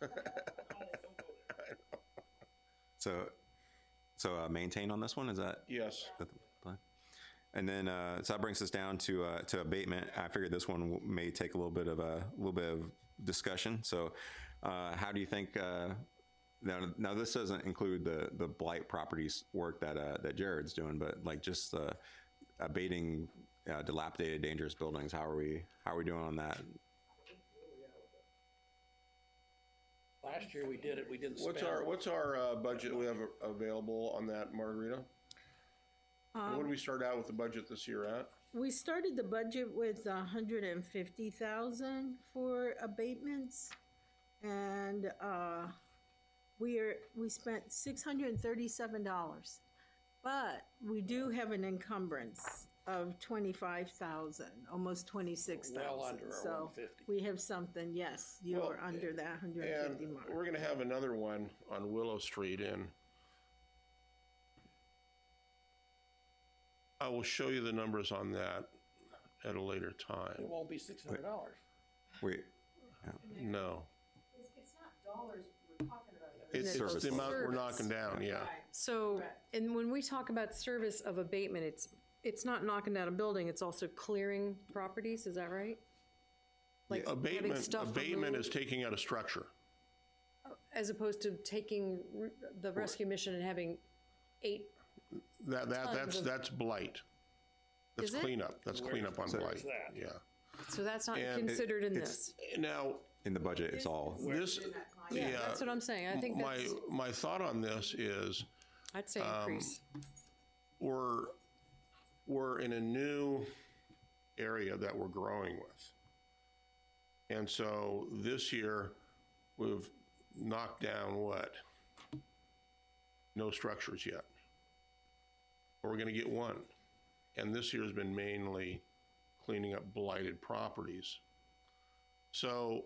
so, so, uh, maintain on this one, is that?
Yes.
the plan? And then, uh, so that brings us down to, uh, to abatement. I figured this one w- may take a little bit of a, little bit of discussion. So, uh, how do you think, uh, now, now this doesn't include the, the blight properties work that, uh, that Jared's doing, but like just, uh, abating, uh, dilapidated, dangerous buildings, how are we, how are we doing on that?
Last year we did it, we didn't spend.
What's our, what's our, uh, budget we have a- available on that, Margarita? What did we start out with the budget this year at?
We started the budget with a hundred and fifty thousand for abatements, and, uh, we are, we spent six hundred and thirty-seven dollars. But we do have an encumbrance of twenty-five thousand, almost twenty-six thousand.
Well under our
So
one hundred fifty.
we have something, yes,
Well,
you're under that hundred and
And
fifty mark.
we're gonna have another one on Willow Street in. I will show you the numbers on that at a later
It
time.
won't be six hundred dollars.
We,
No.
It's not dollars we're talking about.
It's, it's
Service
the amount we're
Service.
knocking down, yeah.
So, and when we talk about service of abatement, it's, it's not knocking down a building, it's also clearing properties, is that right? Like having
Abatement,
stuff
abatement
removed,
is taking out a structure.
as opposed to taking r- the rescue mission and having eight,
That, that,
Tons
that's,
of-
that's blight. That's
Is it?
cleanup, that's cleanup on
So-
blight,
that?
yeah.
so that's not
And it-
considered in
it's-
this.
Now,
in the budget, it's all,
this,
Yeah,
yeah,
that's what I'm saying, I think
my,
that's,
my thought on this is,
I'd say
um,
increase.
we're, we're in a new area that we're growing with. And so this year, we've knocked down what? No structures yet. But we're gonna get one. And this year's been mainly cleaning up blighted properties. So,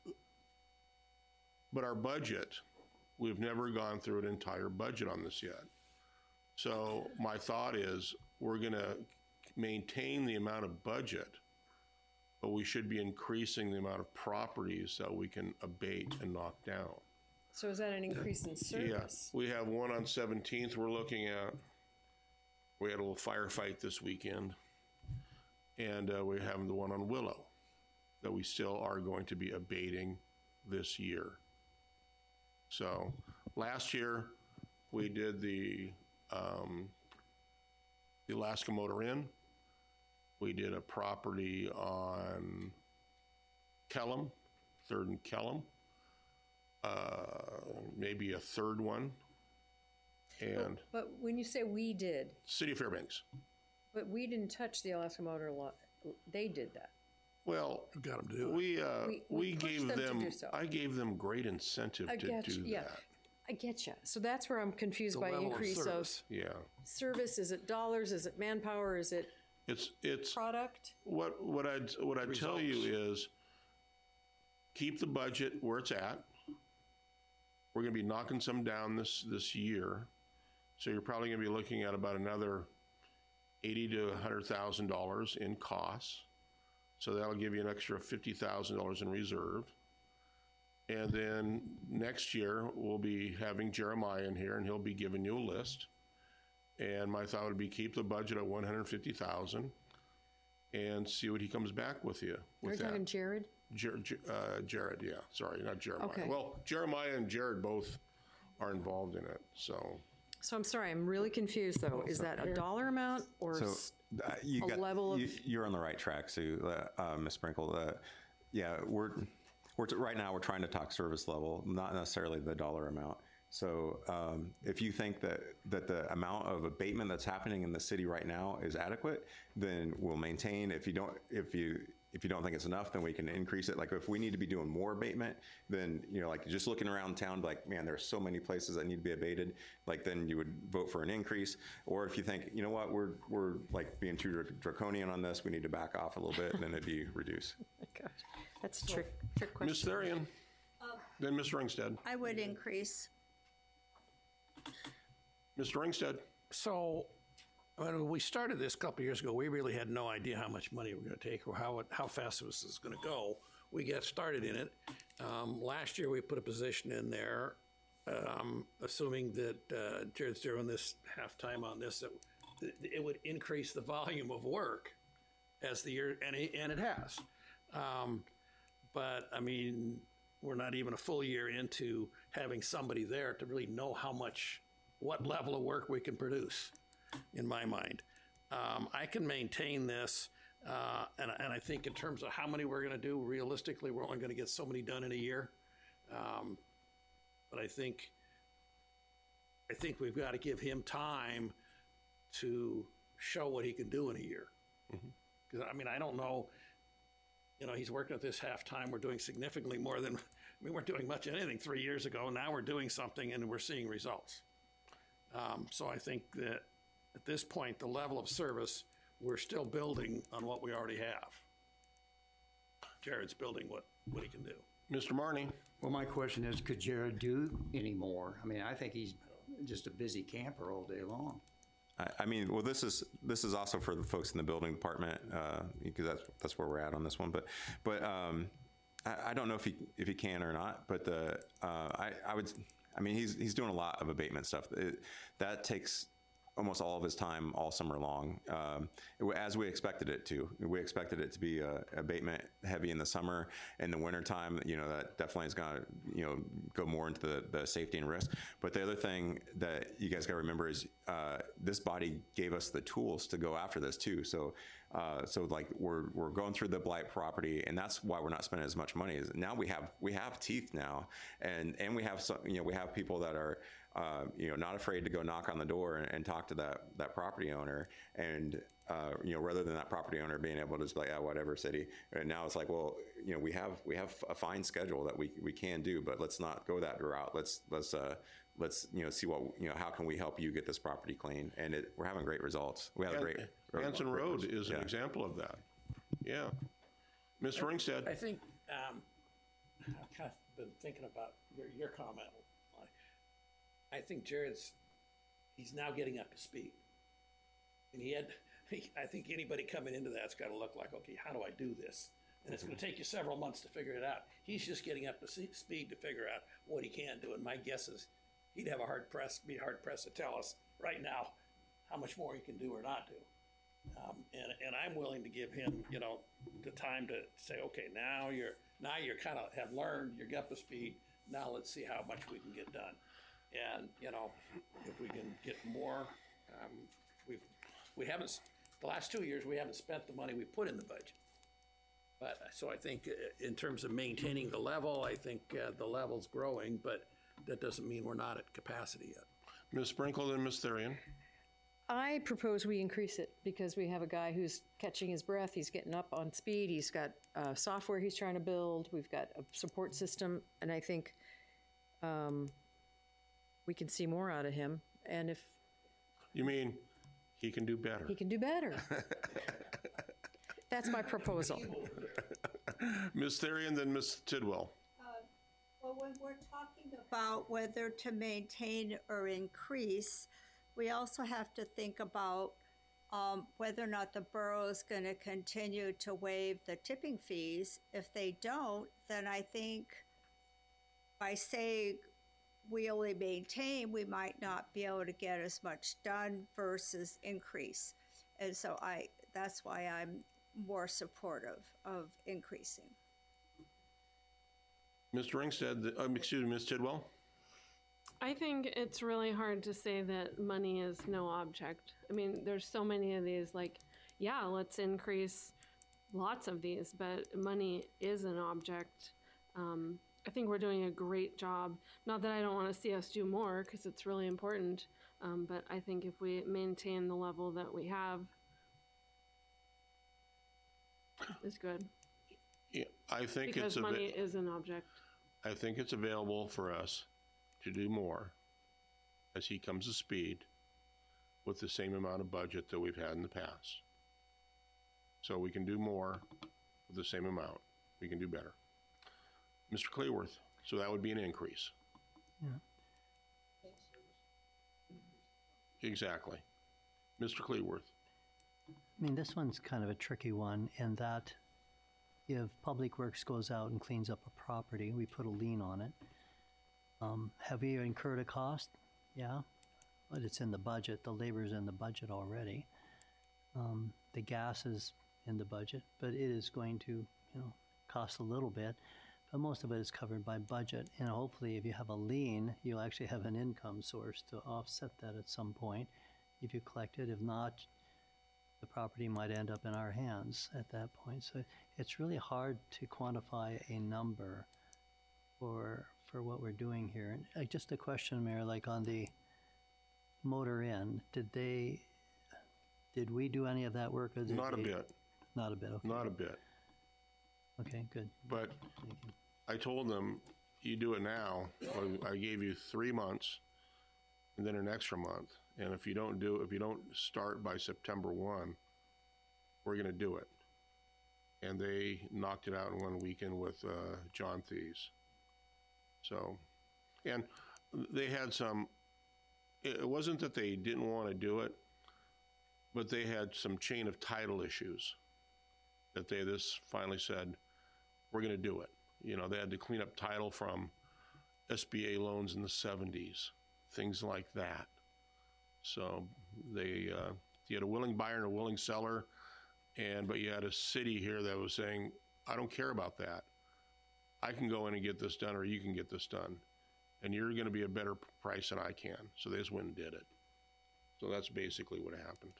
but our budget, we've never gone through an entire budget on this yet. So my thought is, we're gonna maintain the amount of budget, but we should be increasing the amount of properties that we can abate and knock down.
So is that an increase in
Yeah,
service?
we have one on seventeenth we're looking at. We had a little firefight this weekend. And uh, we have the one on Willow that we still are going to be abating this year. So last year, we did the, um, the Alaska Motor Inn. We did a property on Kellum, Third and Kellum. uh, maybe a third one, and
But when you say we did,
City of Fairbanks.
but we didn't touch the Alaska Motor Law, they did that.
Well,
We've got 'em to do it.
we, uh,
We-
we
we pushed
gave
them to
them,
do so.
I gave them great incentive
I
to
get
do
you, yeah.
that.
I get you. So that's where I'm confused
The
by
level of
increase of
service.
Yeah,
service. Is it dollars? Is it manpower? Is it
it's, it's,
product?
what, what I'd, what I'd tell you is, keep the budget where it's at. We're gonna be knocking some down this, this year. So you're probably gonna be looking at about another eighty to a hundred thousand dollars in costs. So that'll give you an extra fifty thousand dollars in reserve. And then next year, we'll be having Jeremiah in here and he'll be giving you a list. And my thought would be keep the budget at one hundred fifty thousand and see what he comes back with you
Are you
with
talking
that.
Jared?
Jer- Jer- uh, Jared, yeah, sorry, not Jeremiah.
Okay.
Well, Jeremiah and Jared both are involved in it, so.
So I'm sorry, I'm really confused though. Is that a dollar amount or
So
s-
uh, you
a
got,
level of-
you, you're on the right track, Sue, uh, uh, Miss Sprinkle. Uh, yeah, we're, we're, t- right now we're trying to talk service level, not necessarily the dollar amount. So um, if you think that, that the amount of abatement that's happening in the city right now is adequate, then we'll maintain. If you don't, if you, if you don't think it's enough, then we can increase it. Like if we need to be doing more abatement, then, you know, like just looking around town, like, man, there's so many places that need to be abated, like then you would vote for an increase. Or if you think, you know what, we're, we're like being too draconian on this, we need to back off a little bit, then it'd be reduced.
Gosh, that's a trick, trick question.
Miss Therian, then Mister Ringstead.
I would increase.
Mister Ringstead,
So, when we started this a couple of years ago, we really had no idea how much money we were going to take or how, it, how fast this was going to go. We got started in it. Um, last year, we put a position in there, um, assuming that uh, Jared's doing this half-time on this, that it would increase the volume of work as the year, and it, and it has. Um, but, I mean, we're not even a full year into having somebody there to really know how much, what level of work we can produce, in my mind. Um, I can maintain this, uh, and, and I think in terms of how many we're going to do, realistically, we're only going to get so many done in a year. Um, but I think, I think we've got to give him time to show what he can do in a year. Because, I mean, I don't know, you know, he's working at this half-time. We're doing significantly more than, we weren't doing much of anything three years ago. Now we're doing something and we're seeing results. Um, so I think that at this point, the level of service, we're still building on what we already have. Jared's building what, what he can do.
Mister Marney,
Well, my question is, could Jared do any more? I mean, I think he's just a busy camper all day long.
I, I mean, well, this is this is also for the folks in the building department uh, because that's that's where we're at on this one. But but um, I, I don't know if he if he can or not. But the uh, I I would I mean he's he's doing a lot of abatement stuff. It, that takes almost all of his time all summer long, um, as we expected it to. We expected it to be uh, abatement heavy in the summer. In the wintertime, you know, that definitely is going to, you know, go more into the, the safety and risk. But the other thing that you guys got to remember is uh, this body gave us the tools to go after this too. So, uh, so like we're we're going through the blight property, and that's why we're not spending as much money. Is now we have we have teeth now, and and we have some, you know, we have people that are. Uh, you know, not afraid to go knock on the door and, and talk to that that property owner, and uh, you know, rather than that property owner being able to just be like, yeah, whatever, city. And now it's like, well, you know, we have we have a fine schedule that we we can do, but let's not go that route. Let's let's uh, let's you know see what you know. How can we help you get this property clean? And it, we're having great results. We have a great
Hanson
great
Road
results.
is an
Yeah.
example of that. Yeah. Mister Ringstead,
I think, um, I've kind of been thinking about your, your comment. I think Jared's, he's now getting up to speed. And he had, he, I think anybody coming into that's got to look like, okay, how do I do this? And it's going to take you several months to figure it out. He's just getting up to see, speed to figure out what he can do. And my guess is he'd have a hard press, be hard pressed to tell us right now how much more he can do or not do. Um, and, and I'm willing to give him, you know, the time to say, okay, now you're, now you're kind of have learned, you're up to speed. Now let's see how much we can get done. And, you know, if we can get more, um, we've, we haven't, the last two years, we haven't spent the money we put in the budget. But, so I think uh, in terms of maintaining the level, I think uh, the level's growing, but that doesn't mean we're not at capacity yet.
Miz Sprinkle and Miz Therian.
I propose we increase it because we have a guy who's catching his breath. He's getting up on speed. He's got uh, software he's trying to build. We've got a support system, and I think um, we can see more out of him. And if
You mean he can do better?
he can do better, that's my proposal.
Miz Therian, then Miz Tidwell.
Well, when we're talking about whether to maintain or increase, we also have to think about um, whether or not the borough is going to continue to waive the tipping fees. If they don't, then I think by saying we only maintain, we might not be able to get as much done versus increase. And so I, that's why I'm more supportive of increasing.
Mister Ringstead, um, excuse me, Miz Tidwell?
I think it's really hard to say that money is no object. I mean, there's so many of these, like, yeah, let's increase lots of these, but money is an object. Um, I think we're doing a great job. Not that I don't want to see us do more, because it's really important, um, but I think if we maintain the level that we have, it's good.
Yeah, I think
Because
it's a
money is an object.
I think it's available for us to do more as he comes to speed with the same amount of budget that we've had in the past. So we can do more with the same amount. We can do better. Mister Cleworth, so that would be an increase.
Yeah.
Exactly. Mister Cleworth.
I mean, this one's kind of a tricky one in that if Public Works goes out and cleans up a property, we put a lien on it. Um, have we incurred a cost? Yeah, but it's in the budget. The labor's in the budget already. Um, the gas is in the budget, but it is going to, you know, cost a little bit. But most of it is covered by budget. And hopefully, if you have a lien, you'll actually have an income source to offset that at some point if you collect it. If not, the property might end up in our hands at that point. So it's really hard to quantify a number for for what we're doing here. And uh, just a question, Mayor, like on the motor inn, did they, did we do any of that work? Or did
Not a
they-
bit.
Not a bit, okay.
Not a bit.
Okay, good.
But I told them, you do it now. I gave you three months and then an extra month. And if you don't do, if you don't start by September first, we're going to do it. And they knocked it out in one weekend with uh, John Thies. So, and they had some, it wasn't that they didn't want to do it, but they had some chain of title issues that they this finally said, we're going to do it. You know, they had to clean up title from S B A loans in the seventies, things like that. So they, uh, you had a willing buyer and a willing seller, and but you had a city here that was saying, I don't care about that. I can go in and get this done, or you can get this done, and you're going to be a better price than I can. So they just went and did it. So that's basically what happened.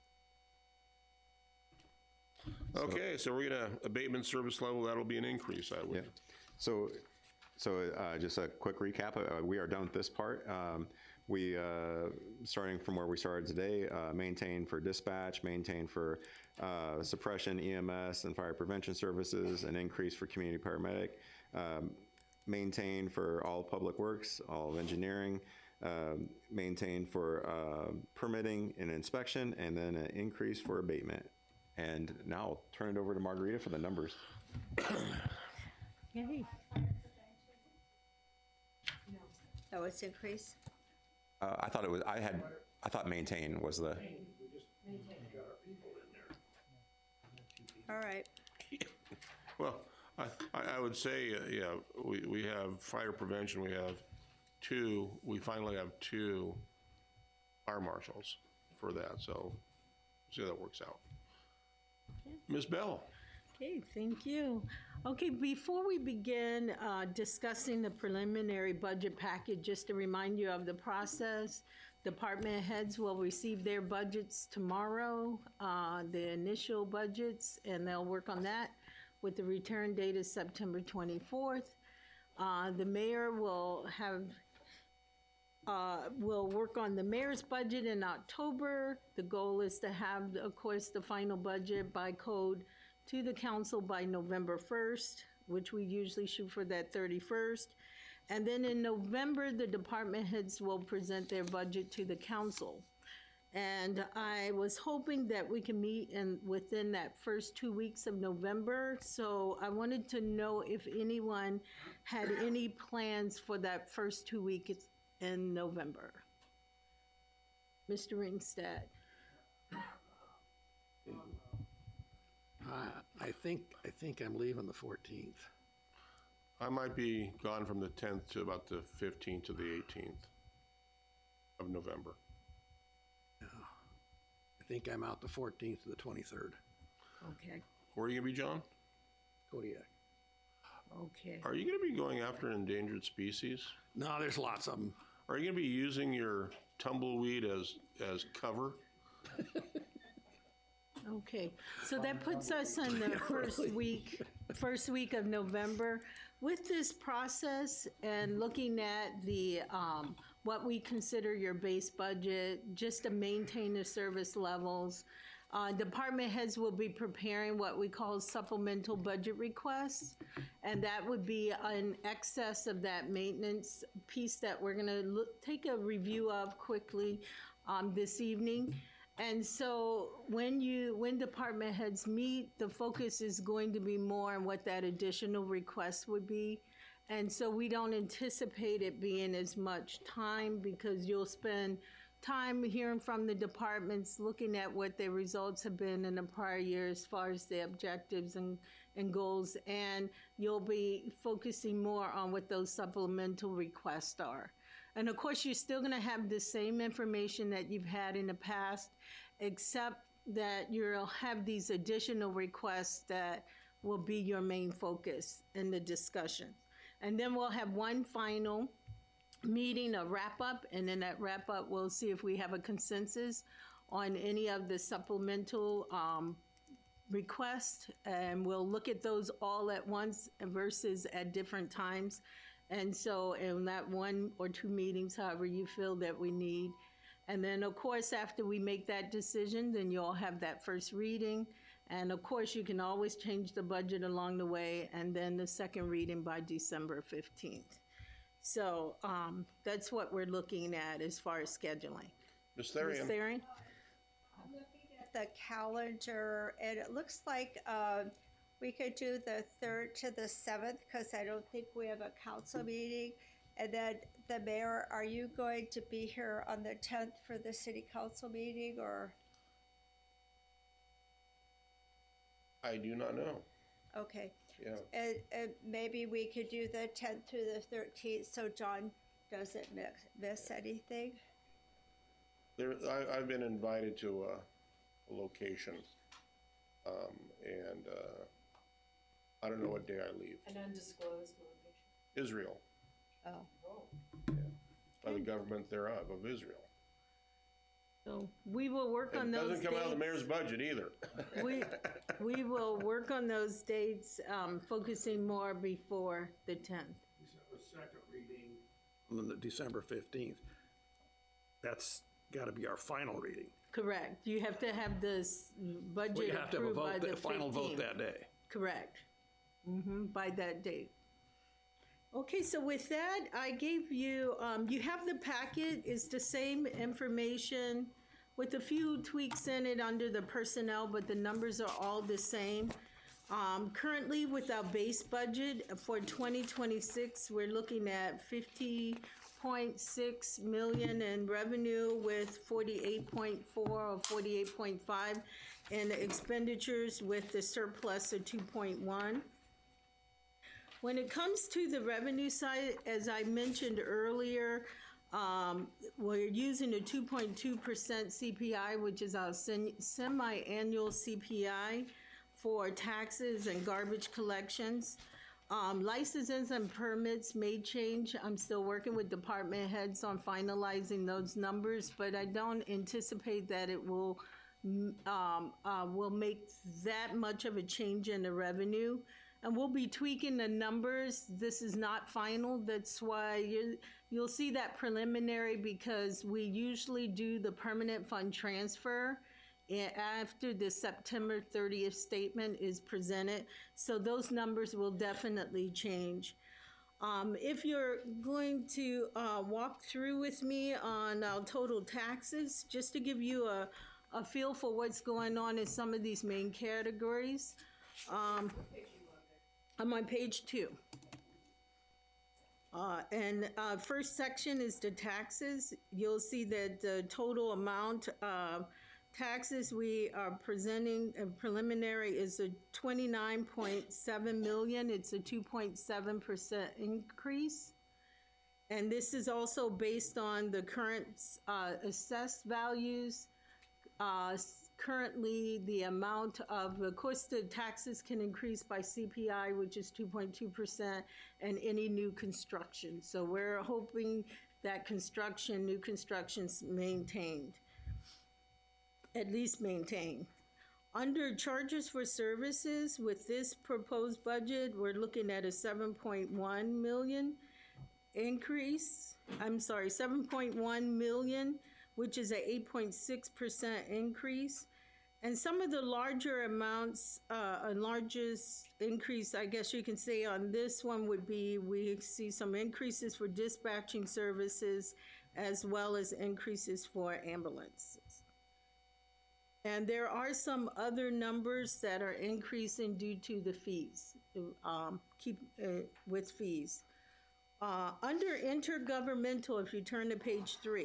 Okay, so we're gonna abatement service level, that'll be an increase, I would.
Yeah. So, so uh, just a quick recap. Uh, we are done with this part. Um, we, uh, starting from where we started today, uh, maintain for dispatch, maintain for uh, suppression, E M S, and fire prevention services, an increase for community paramedic, um, maintain for all public works, all of engineering, um, maintain for uh, permitting and inspection, and then an increase for abatement. And now I'll turn it over to Margarita for the numbers.
Yay.
Oh, it's increase?
Uh, I thought it was, I had, I thought maintain was the,
All right.
Well, I, I I would say, uh, yeah, we, we have fire prevention, we have two, we finally have two fire marshals for that, so see how that works out. Miz Bell.
Okay, thank you. Okay, before we begin uh, discussing the preliminary budget package, just to remind you of the process, department heads will receive their budgets tomorrow, uh, the initial budgets, and they'll work on that. with the return date is September twenty-fourth. Uh, The mayor will have, uh, will work on the mayor's budget in October. The goal is to have, of course, the final budget by code to the council by November first, which we usually shoot for that thirty-first. And then in November, the department heads will present their budget to the council. And I was hoping that we can meet in, within that first two weeks of November. So I wanted to know if anyone had any plans for that first two weeks in November. Mister Ringstad.
Uh, I think, I think I'm leaving the fourteenth.
I might be gone from the tenth to about the fifteenth to the eighteenth of November.
I think I'm out the fourteenth to the twenty-third.
Okay,
Where are you gonna be, John?
Kodiak.
okay.
Are you gonna be going after an endangered species?
No, there's lots of them.
Are you gonna be using your tumbleweed as, as cover?
Okay, so that puts us in the first week, first week of November. With this process and looking at the, um, what we consider your base budget, just to maintain the service levels, uh, department heads will be preparing what we call supplemental budget requests. And that would be in excess of that maintenance piece that we're gonna look, take a review of quickly, um, this evening. And so when you, when department heads meet, the focus is going to be more on what that additional request would be. And so we don't anticipate it being as much time because you'll spend time hearing from the departments, looking at what their results have been in the prior year as far as the objectives and, and goals. And you'll be focusing more on what those supplemental requests are. And of course, you're still gonna have the same information that you've had in the past, except that you'll have these additional requests that will be your main focus in the discussion. And then we'll have one final meeting, a wrap-up, and in that wrap-up, we'll see if we have a consensus on any of the supplemental um, requests, and we'll look at those all at once versus at different times. And so in that one or two meetings, however you feel that we need. And then, of course, after we make that decision, then you'll have that first reading. And of course, you can always change the budget along the way, and then the second reading by December fifteenth. So um, that's what we're looking at as far as scheduling.
Miz
Ms.
Therian?
Therian?
I'm looking at the calendar, and it looks like uh, we could do the third to the seventh, because I don't think we have a council meeting. And then the mayor, are you going to be here on the tenth for the city council meeting, or?
I do not know.
Okay.
Yeah.
And, and maybe we could do the tenth through the thirteenth, so John doesn't miss, miss anything?
There, I, I've been invited to a, a location, um, and, uh, I don't know what day I leave.
An undisclosed location.
Israel,
Oh.
by the government thereof, of Israel.
So we will work on
It
those
doesn't come out of the mayor's
dates.
budget either.
We, we will work on those dates, um, focusing more before the tenth.
December second reading. And then the December fifteenth. That's gotta be our final reading.
Correct. You have to have this budget
We have to have a
approved by
vote,
the
the final vote
fifteenth.
that day.
Correct. Mm-hmm, by that date. Okay, so with that, I gave you, um, you have the packet, it's the same information with a few tweaks in it under the personnel, but the numbers are all the same. Um, currently with our base budget for twenty twenty-six, we're looking at fifty point six million in revenue with forty-eight point four or forty-eight point five in expenditures with the surplus of two point one. When it comes to the revenue side, as I mentioned earlier, um, we're using a two point two percent C P I, which is our sem- semi-annual C P I for taxes and garbage collections. Um, licenses and permits may change. I'm still working with department heads on finalizing those numbers, but I don't anticipate that it will m- um, uh, will make that much of a change in the revenue. And we'll be tweaking the numbers. This is not final. That's why you, you'll see that preliminary, because we usually do the permanent fund transfer a- after the September thirtieth statement is presented. So those numbers will definitely change. Um, if you're going to uh, walk through with me on our total taxes, just to give you a, a feel for what's going on in some of these main categories. Um, I'm on page two. Uh, and uh, first section is the taxes. You'll see that the total amount of taxes we are presenting uh, preliminary is a twenty-nine point seven million. It's a two point seven percent increase. And this is also based on the current uh, assessed values. Uh, currently, the amount of, of course, the taxes can increase by C P I, which is two point two percent, and any new construction. So we're hoping that construction, new construction's maintained, at least maintained. Under charges for services, with this proposed budget, we're looking at a seven point one million increase. I'm sorry, seven point one million, which is a eight point six percent increase. And some of the larger amounts, uh, a largest increase, I guess you can say on this one would be, we see some increases for dispatching services as well as increases for ambulances. And there are some other numbers that are increasing due to the fees, um, keep uh, with fees. Uh, under intergovernmental, if you turn to page three,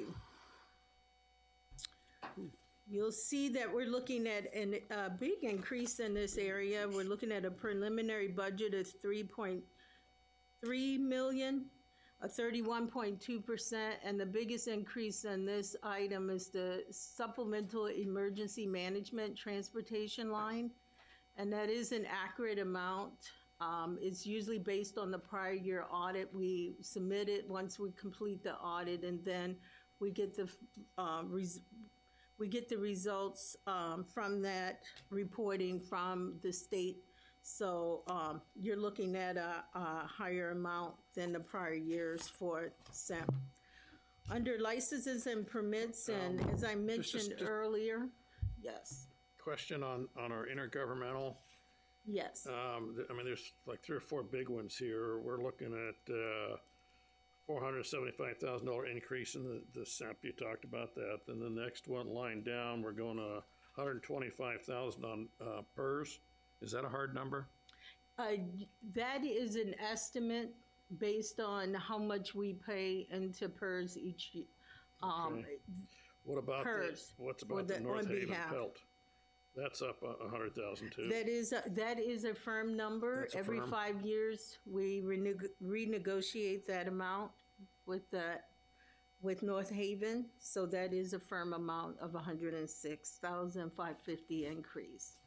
you'll see that we're looking at an, a big increase in this area. We're looking at a preliminary budget of three point three million, a thirty-one point two percent, and the biggest increase in this item is the supplemental emergency management transportation line, and that is an accurate amount. Um, it's usually based on the prior year audit. We submit it once we complete the audit, and then we get the uh, res- we get the results um, from that reporting from the state. So um, you're looking at a, a higher amount than the prior years for S E M. Under licenses and permits, and
Um,
as I
just-
mentioned
just-
earlier, yes,
Question on, on our intergovernmental.
yes.
Um, th- I mean, there's like three or four big ones here. We're looking at, uh, four hundred seventy-five thousand dollar increase in the, the S A P. You talked about that. Then the next one line down, we're going to one hundred twenty-five thousand on, uh, P E R S. Is that a hard number?
Uh, that is an estimate based on how much we pay into P E R S each year. Um,
Okay. What about
P E R
the,
S
what's
for
about the
the-
North
on
Haven
behalf.
Pelt? That's up a, a hundred thousand too.
That is, a- that is a firm number.
That's a
Every
firm?
five years, we reneg- renegotiate that amount with the, with North Haven. So that is a firm amount of one hundred six thousand five hundred fifty increase.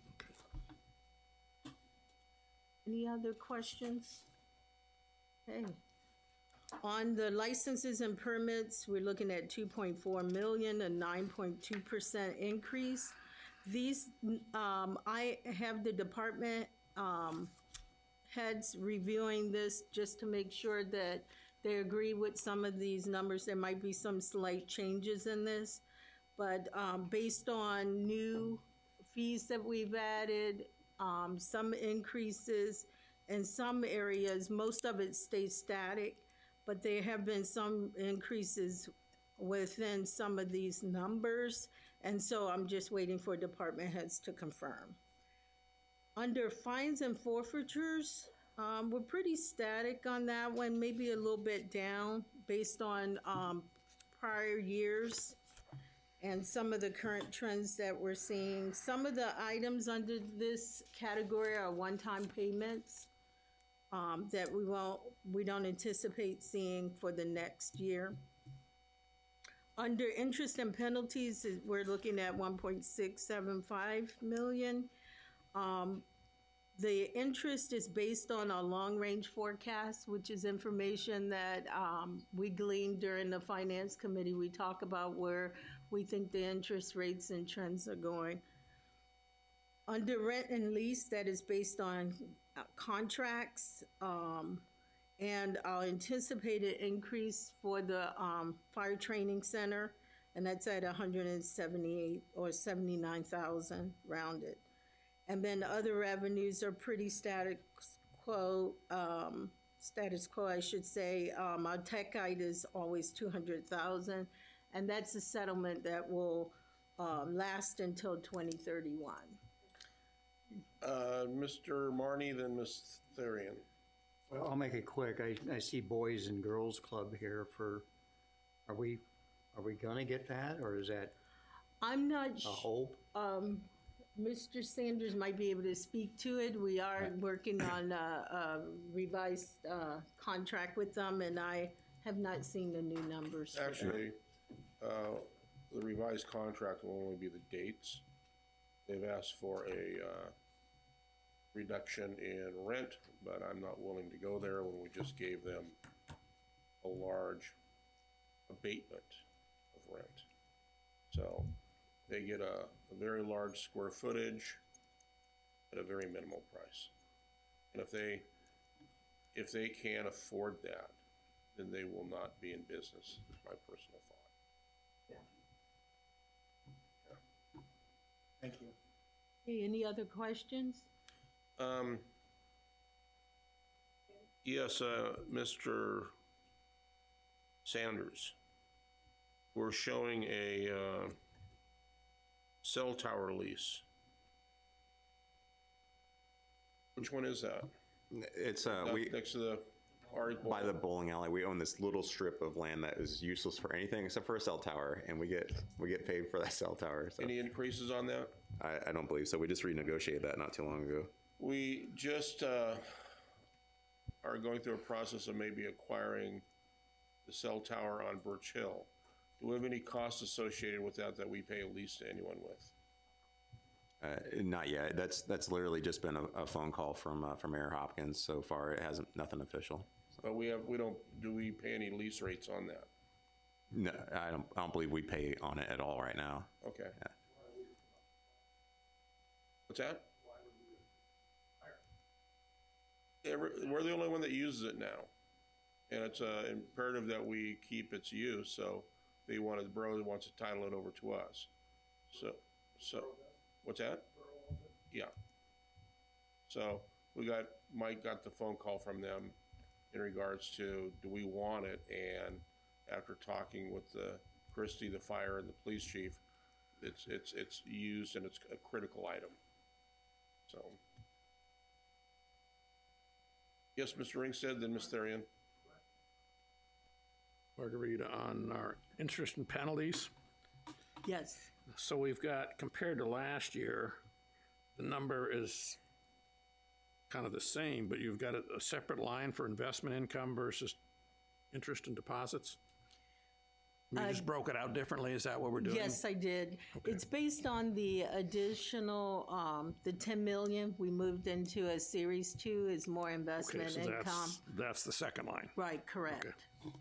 Any other questions? Okay. On the licenses and permits, we're looking at two point four million, a nine point two percent increase. These, um, I have the department, um, heads reviewing this just to make sure that they agree with some of these numbers. There might be some slight changes in this, but, um, based on new fees that we've added, um, some increases in some areas, most of it stays static, but there have been some increases within some of these numbers. And so I'm just waiting for department heads to confirm. Under fines and forfeitures, um, we're pretty static on that one, maybe a little bit down based on, um, prior years and some of the current trends that we're seeing. Some of the items under this category are one-time payments, um, that we won't, we don't anticipate seeing for the next year. Under interest and penalties, is- we're looking at one point six seven five million. Um, the interest is based on a long-range forecast, which is information that, um, we gleaned during the finance committee. We talk about where we think the interest rates and trends are going. Under rent and lease, that is based on uh, contracts, um, and our anticipated increase for the um, fire training center, and that's at one hundred seventy-eight or seventy-nine thousand rounded. And then other revenues are pretty static quo, um, status quo, I should say. Um, our tech guide is always two hundred thousand, and that's a settlement that will um, last until twenty thirty-one.
Uh, Mister Marnie, then Miz Therian.
Well, I'll make it quick. I, I see Boys and Girls Club here for, are we, are we gonna get that, or is that
I'm not
a
sh-
hope?
um, Mister Sanders might be able to speak to it. We are working on a, a revised uh, contract with them, and I have not seen the new numbers. for that.
Actually, uh, the revised contract will only be the dates. They've asked for a uh, reduction in rent, but I'm not willing to go there when we just gave them a large abatement of rent. So they get a, a very large square footage at a very minimal price. And if they, if they can't afford that, then they will not be in business, is my personal thought.
Thank you.
Okay, any other questions?
Um, yes, uh, Mister Sanders, we're showing a, uh, cell tower lease. Which one is that?
It's, uh,
Up
we,
Next to the Ari
by the bowling alley, we own this little strip of land that is useless for anything except for a cell tower, and we get, we get paid for that cell tower, so.
Any increases on that?
I, I don't believe so. We just renegotiated that not too long ago.
We just, uh, are going through a process of maybe acquiring the cell tower on Birch Hill. Do we have any costs associated with that that we pay a lease to anyone with?
Uh, not yet. That's, that's literally just been a, a phone call from, uh, from Mayor Hopkins so far. It hasn't, nothing official.
But we have, we don't, do we pay any lease rates on that?
No, I don't, I don't believe we pay on it at all right now.
Okay.
Yeah.
What's that? Every, we're the only one that uses it now. And it's uh, imperative that we keep its use, so they want, the borough wants to title it over to us. So, so, what's that? Yeah. So, we got, Mike got the phone call from them in regards to, do we want it? And after talking with the Christie, the fire, and the police chief, it's, it's, it's used and it's a critical item. So. Yes, Mister Ringstead, then Miz Therian.
Margarita, on our interest and penalties.
Yes.
So we've got, compared to last year, the number is kind of the same, but you've got a, a separate line for investment income versus interest and deposits? You just broke it out differently, is that what we're doing?
Yes, I did. It's based on the additional, um, the ten million we moved into a series two is more
Okay,
investment
so
income.
that's, that's the second line.
Right, correct.
Okay.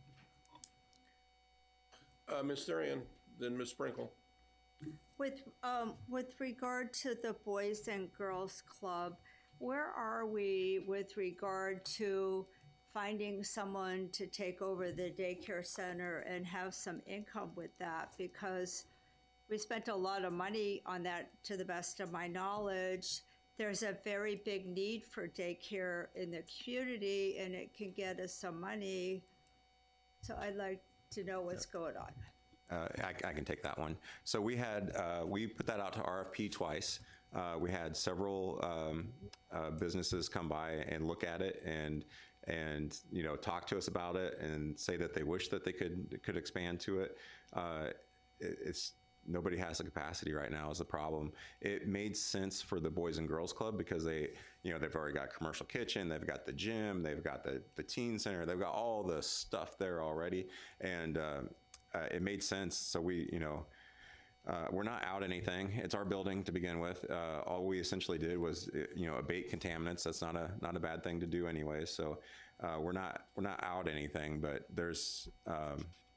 Uh, Miz Therian, then Miz Sprinkle.
With, um, with regard to the Boys and Girls Club, where are we with regard to finding someone to take over the daycare center and have some income with that? Because we spent a lot of money on that, to the best of my knowledge. There's a very big need for daycare in the community, and it can get us some money. So I'd like to know what's going on.
Uh, I, I can take that one. So we had, uh, we put that out to R F P twice. Uh, we had several um, uh, businesses come by and look at it and, and, you know, talk to us about it and say that they wish that they could, could expand to it. Uh, it it's, nobody has the capacity right now is the problem. It made sense for the Boys and Girls Club because they, you know, they've already got commercial kitchen, they've got the gym, they've got the, the teen center, they've got all the stuff there already. And, uh, Uh, it made sense. So we, you know, uh, we're not out anything. It's our building to begin with. Uh, all we essentially did was, you know, abate contaminants. That's not a not a bad thing to do anyway. So uh, we're not we're not out anything. But there's um,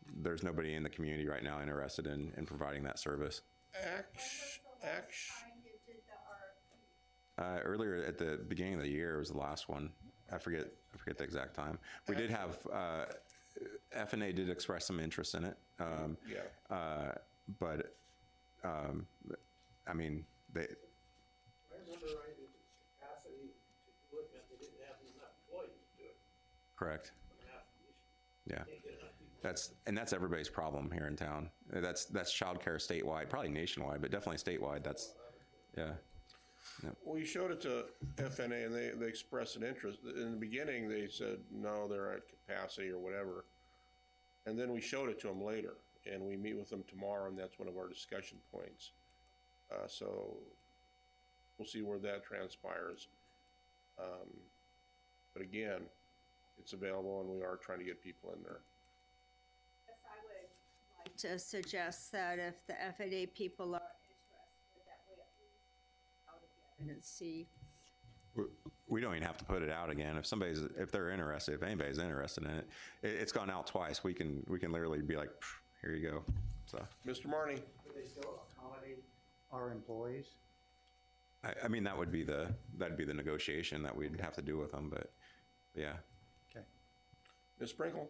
there's nobody in the community right now interested in, in providing that service.
Act, act,
Time you did the R F P.
Uh, earlier at the beginning of the year was the last one. I forget I forget the exact time. We did have uh, F and A did express some interest in it. Um,
yeah.
uh, but um, I mean they.
I remember right, the capacity to do it meant they didn't have enough employees to do it.
Correct.
That's the issue.
Yeah.
Can't get enough people.
That's and that's everybody's problem here in town. That's that's childcare statewide, probably nationwide, but definitely statewide. That's yeah.
We showed it to F N A and they, they expressed an interest. In the beginning, they said, no, they're at capacity or whatever. And then we showed it to them later, and we meet with them tomorrow, and that's one of our discussion points. Uh, so we'll see where that transpires. Um, but again, it's available, and we are trying to get people in there.
Yes, I would like to suggest that if the F and A people are interested, that we at least out again and see.
We don't even have to put it out again. If somebody's, if they're interested, if anybody's interested in it, it it's gone out twice. We can, we can literally be like, here you go. So,
Mister Marney?
Would they still accommodate our employees?
I, I mean, that would be the, that'd be the negotiation that we'd have to do with them, but yeah.
Okay.
Miz Sprinkle?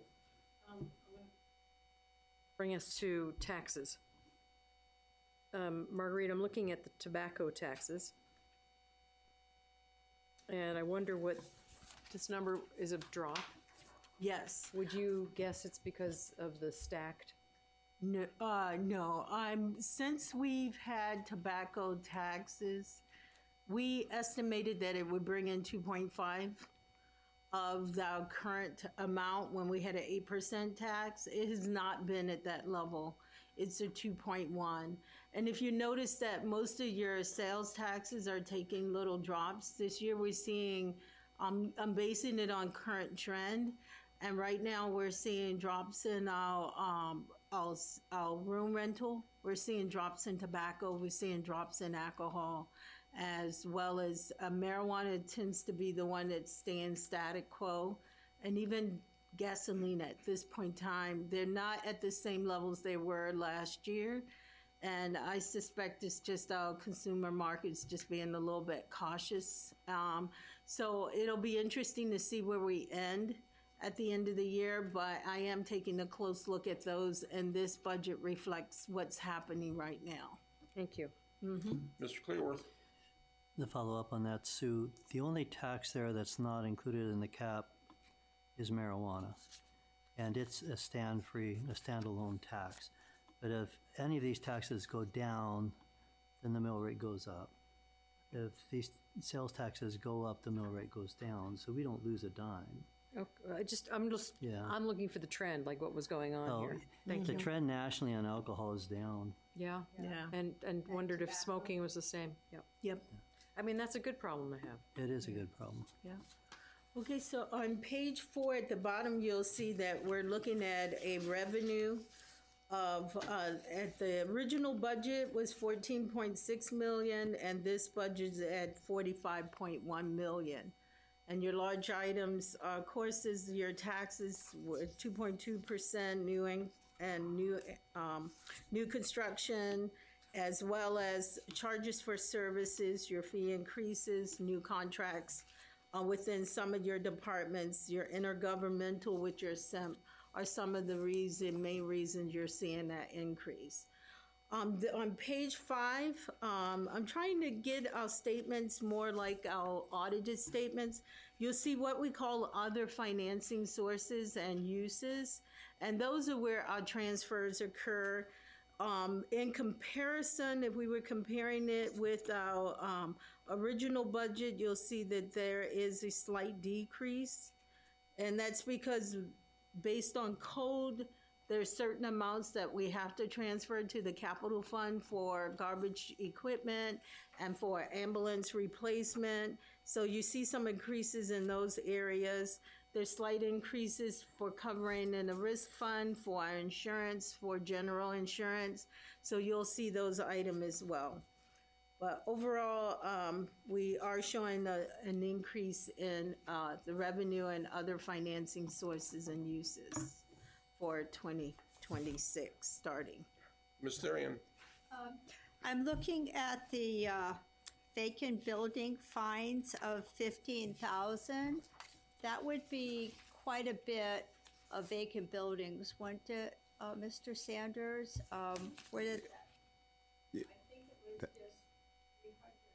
Bring us to taxes. Um, Marguerite, I'm looking at the tobacco taxes. And I wonder what, this number is a drop.
Yes.
Would you guess it's because of the stacked?
No, uh, no, I'm, since we've had tobacco taxes, we estimated that it would bring in two point five of the current amount when we had an eight percent tax. It has not been at that level. It's a two point one. And if you notice that most of your sales taxes are taking little drops, this year we're seeing, um, I'm basing it on current trend. And right now we're seeing drops in our, um, our, our room rental. We're seeing drops in tobacco. We're seeing drops in alcohol, as well as uh, marijuana tends to be the one that's staying static quo. And even gasoline at this point in time, they're not at the same levels they were last year. And I suspect it's just our consumer markets just being a little bit cautious. Um, so it'll be interesting to see where we end at the end of the year, but I am taking a close look at those, and this budget reflects what's happening right now.
Thank you.
Mister Clearworth?
To follow up on that, Sue, the only tax there that's not included in the cap is marijuana. And it's a stand-free, a standalone tax. But if any of these taxes go down, then the mill rate goes up. If these sales taxes go up, the mill rate goes down, so we don't lose a dime.
Okay, I just, I'm just,
Yeah.
I'm looking for the trend, like what was going on
Oh,
here. Thank
the
you.
trend nationally on alcohol is down.
Yeah,
Yeah.
and, and wondered if smoking was the same. Yep.
Yep.
I mean, that's a good problem to have.
It is a good problem.
Yeah. Okay, so on page four at the bottom, you'll see that we're looking at a revenue of, uh, at the original budget was fourteen point six million, and this budget's at forty-five point one million. And your large items, uh, of course, is your taxes were two point two percent new in- and new, um, new construction, as well as charges for services, your fee increases, new contracts uh, within some of your departments, your intergovernmental with your S E M are some of the reason, main reasons you're seeing that increase. Um, the, on page five, um, I'm trying to get our statements more like our audited statements. You'll see what we call other financing sources and uses, and those are where our transfers occur. Um, in comparison, if we were comparing it with our um, original budget, you'll see that there is a slight decrease. And that's because based on code, there's certain amounts that we have to transfer to the capital fund for garbage equipment and for ambulance replacement. So you see some increases in those areas. There's slight increases for covering in a risk fund, for our insurance, for general insurance. So you'll see those items as well. But overall, um, we are showing a, an increase in uh, the revenue and other financing sources and uses for twenty twenty-six, starting.
Miz Therian,
I'm looking at the uh, vacant building fines of fifteen thousand. That would be quite a bit of vacant buildings, wouldn't it, uh, Mister Sanders? Um, Where did? I think it was just three hundred.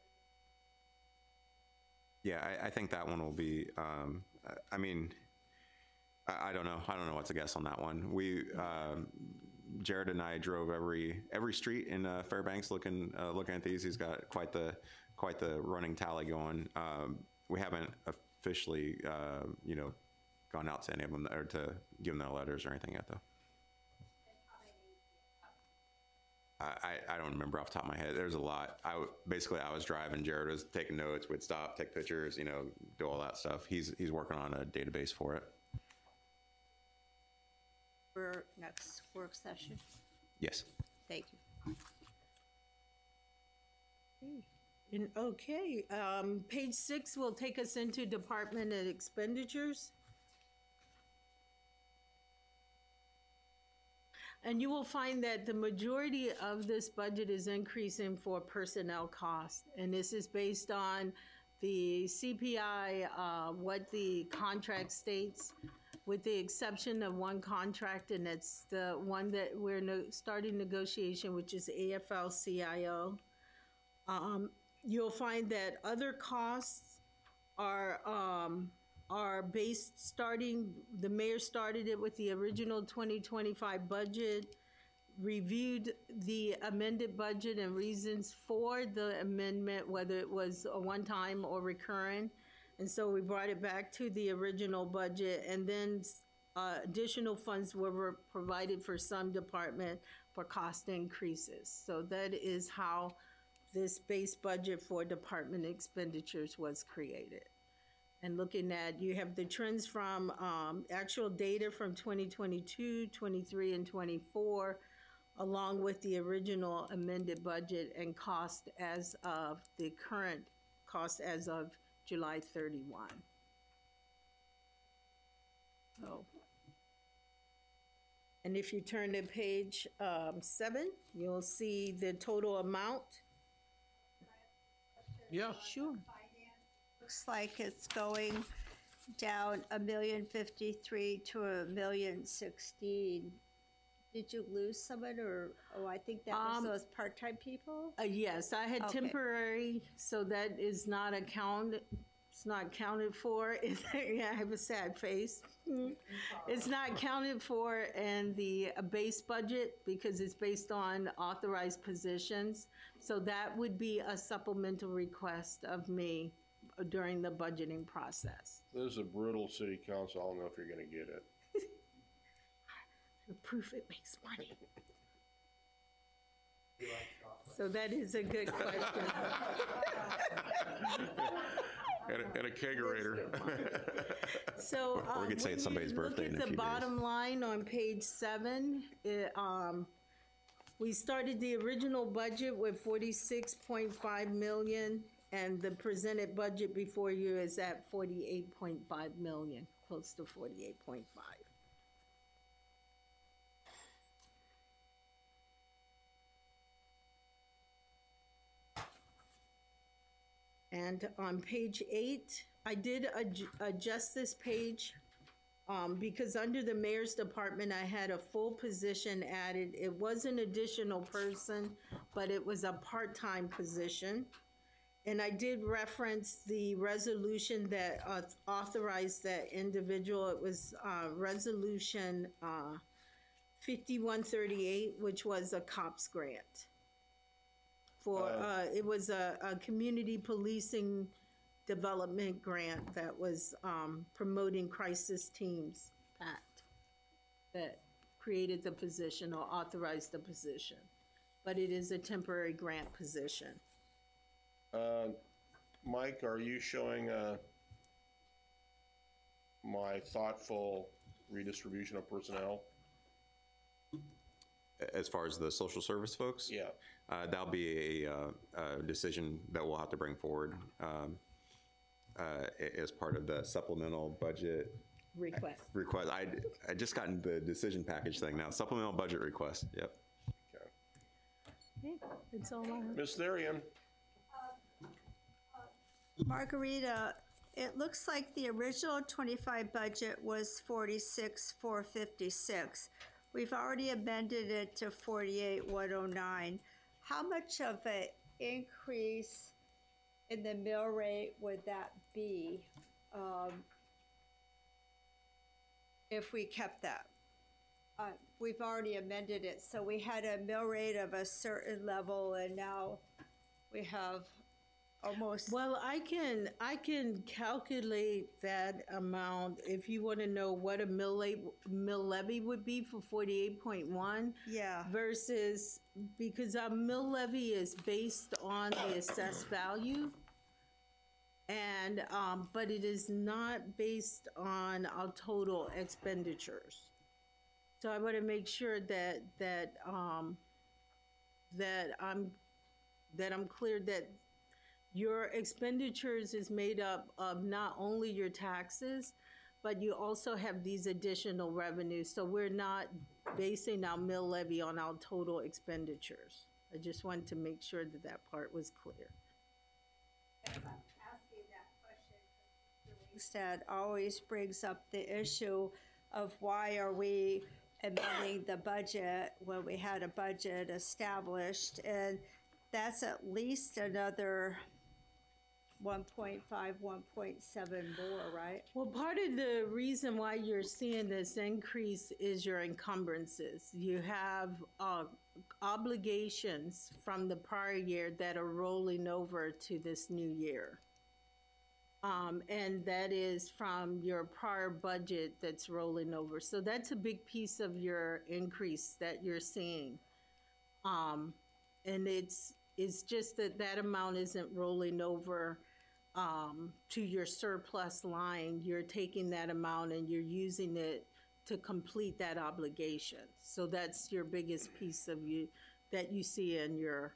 Yeah, I, I think that one will be, um, I- I mean, I, I don't know. I don't know what to guess on that one. We, um, Jared and I drove every every street in uh, Fairbanks looking uh, looking at these. He's got quite the quite the running tally going. Um, we haven't officially, uh, you know, gone out to any of them or to give them their letters or anything yet, though. I, I, I don't remember off the top of my head. There's a lot. I w- basically I was driving. Jared was taking notes. We'd stop, take pictures, you know, do all that stuff. He's he's working on a database for it.
For next work session.
Yes.
Thank you.
And, okay, um, page six will take us into department and expenditures. And you will find that the majority of this budget is increasing for personnel costs. And this is based on the C P I, uh, what the contract states, with the exception of one contract, and it's the one that we're no, starting negotiation, which is A F L C I O. Um, you'll find that other costs are um, are based, starting, the mayor started it with the original twenty twenty-five budget, reviewed the amended budget and reasons for the amendment, whether it was a one-time or recurring. And so we brought it back to the original budget, and then uh, additional funds were provided for some department for cost increases. So that is how this base budget for department expenditures was created. And looking at, you have the trends from um, actual data from twenty twenty-two, twenty-three, and twenty-four, along with the original amended budget and cost as of the current cost as of July thirty-first. So, and if you turn to page um, seven, you'll see the total amount.
yeah.
Sure.
Looks like it's going down a million fifty-three to a million sixteen. Did you lose someone, or, oh, I think that was
Um,
those part-time people?
Uh, yes, I had
Okay.
temporary, so that is not accounted, it's not counted for. Yeah, I have a sad face. It's not counted for in the uh, base budget because it's based on authorized positions. So that would be a supplemental request of me during the budgeting process.
This is a brutal city council. I don't know if you're gonna get it.
The proof it makes money. So that is a good question.
And a, and a kegerator.
So,
Or we
um,
could say
when
it's somebody's
you
birthday in a
Look
few
at the
days.
bottom line on page seven, it, um, we started the original budget with forty-six point five million, and the presented budget before you is at forty-eight point five million, close to forty-eight point five. And on page eight, I did adj- adjust this page um, because under the mayor's department, I had a full position added. It was an additional person, but it was a part-time position. And I did reference the resolution that uh, authorized that individual. It was uh, Resolution uh, fifty-one thirty-eight, which was a COPS grant. For, uh, it was a, a community policing development grant that was um, promoting crisis teams, PACT, that created the position or authorized the position. But it is a temporary grant position.
Uh, Mike, are you showing uh, my thoughtful redistribution of personnel?
As far as the social service folks?
Yeah.
Uh, that'll be a, uh, a decision that we'll have to bring forward um, uh, a- as part of the supplemental budget
request.
request, I, I just gotten the decision package thing now, supplemental budget request, yep.
Okay, that's all I have.
Ms. Therian?
Margarita, it looks like the original twenty-five budget was forty-six, four fifty-six. We've already amended it to forty-eight, one oh nine. How much of an increase in the mill rate would that be um, if we kept that? Uh, we've already amended it, so we had a mill rate of a certain level, and now we have almost.
Well, I can, I can calculate that amount if you want to know what a mill levy, mill levy would be for forty-eight point one.
Yeah.
Versus, because our mill levy is based on the assessed value. And, um, but it is not based on our total expenditures. So I want to make sure that, that, um, that I'm, that I'm clear that your expenditures is made up of not only your taxes, but you also have these additional revenues. So we're not basing our mill levy on our total expenditures. I just wanted to make sure that that part was clear.
Asking that question, that always brings up the issue of why are we amending the budget when we had a budget established, and that's at least another one point five, one point seven more, right?
Well, part of the reason why you're seeing this increase is your encumbrances. You have uh, obligations from the prior year that are rolling over to this new year. Um, and that is from your prior budget that's rolling over. So that's a big piece of your increase that you're seeing. Um, and it's, it's just that that amount isn't rolling over um, to your surplus line. You're taking that amount and you're using it to complete that obligation. So that's your biggest piece of you that you see in your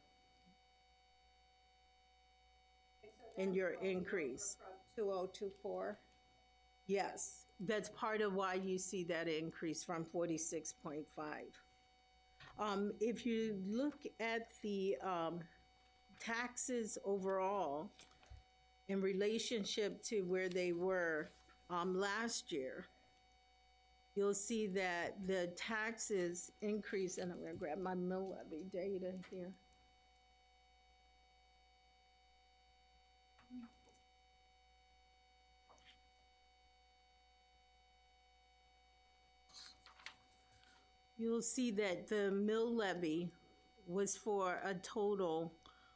in your increase.
two thousand twenty-four.
Yes, that's part of why you see that increase from forty-six point five. Um, if you look at the um, taxes overall in relationship to where they were um, last year, you'll see that the taxes increase, and I'm going to grab my mill levy data here. You'll see that the mill levy was for a total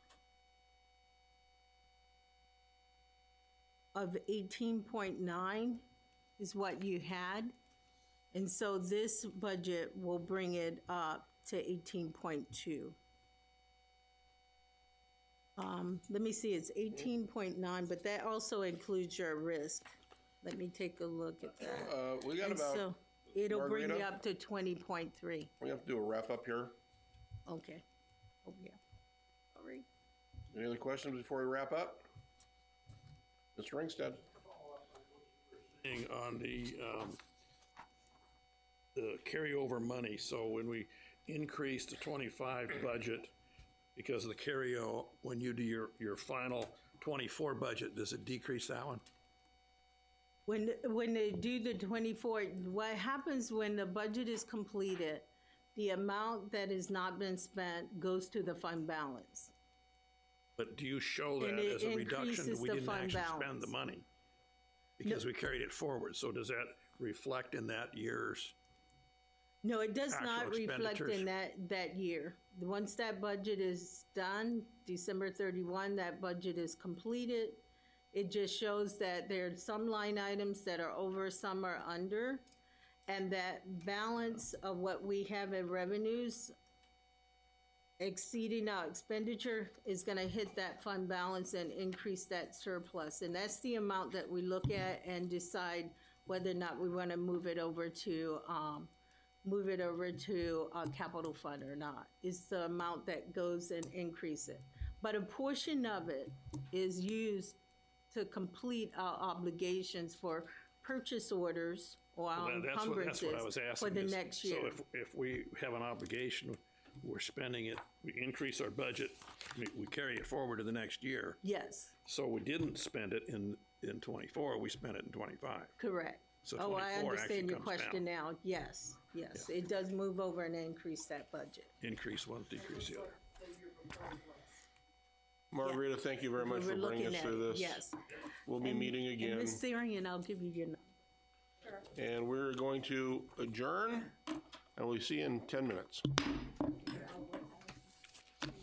of eighteen point nine is what you had. And so this budget will bring it up to eighteen point two. Um, let me see, it's eighteen point nine, but that also includes your risk. Let me take a look at that.
Uh, we got
And
about,
so it'll bring you
Margarita?
up to twenty point three.
we have to do a wrap up here.
Okay. Oh, yeah. Sorry.
Any other questions before we wrap up? Mister Ringstead?
Thing on the, um, the carryover money, so when we increase the twenty-five budget, because of the carryover, when you do your, your final twenty-four budget, does it decrease that one?
When, when they do the twenty-four, what happens when the budget is completed, the amount that has not been spent goes to the fund balance.
But do you show
And
that
it
as a reduction?
increases
We
the
didn't
fund
actually spend
balance.
the money because we carried it forward. So does that reflect in that year's?
No, it does
Actual
not reflect
expenditures.
in that, that year. Once that budget is done, December thirty-first, that budget is completed. It just shows that there are some line items that are over, some are under, and that balance of what we have in revenues exceeding our expenditure is gonna hit that fund balance and increase that surplus. And that's the amount that we look at and decide whether or not we wanna move it over to, um, move it over to a capital fund or not. It's the amount that goes and increase it. But a portion of it is used to complete our obligations for purchase orders or our
Well, that's what, that's
encumbrances
what I was asking.
for the
is,
next year.
So if, if we have an obligation, we're spending it, we increase our budget, we, we carry it forward to the next year.
Yes,
So we didn't spend it in, in twenty-four, we spent it in twenty-five.
correct.
So
Oh, I
twenty-four actually
understand your
comes
question
down.
now. Yes, yes, it does move over and increase that budget.
Increase one, decrease the other.
Margarita, thank you very much
We're
for bringing
looking
us
at
through
it,
this.
yes.
We'll be meeting
And
again,
Miz Therian, I'll give you your number.
and we're going to adjourn, and we'll see you in ten minutes.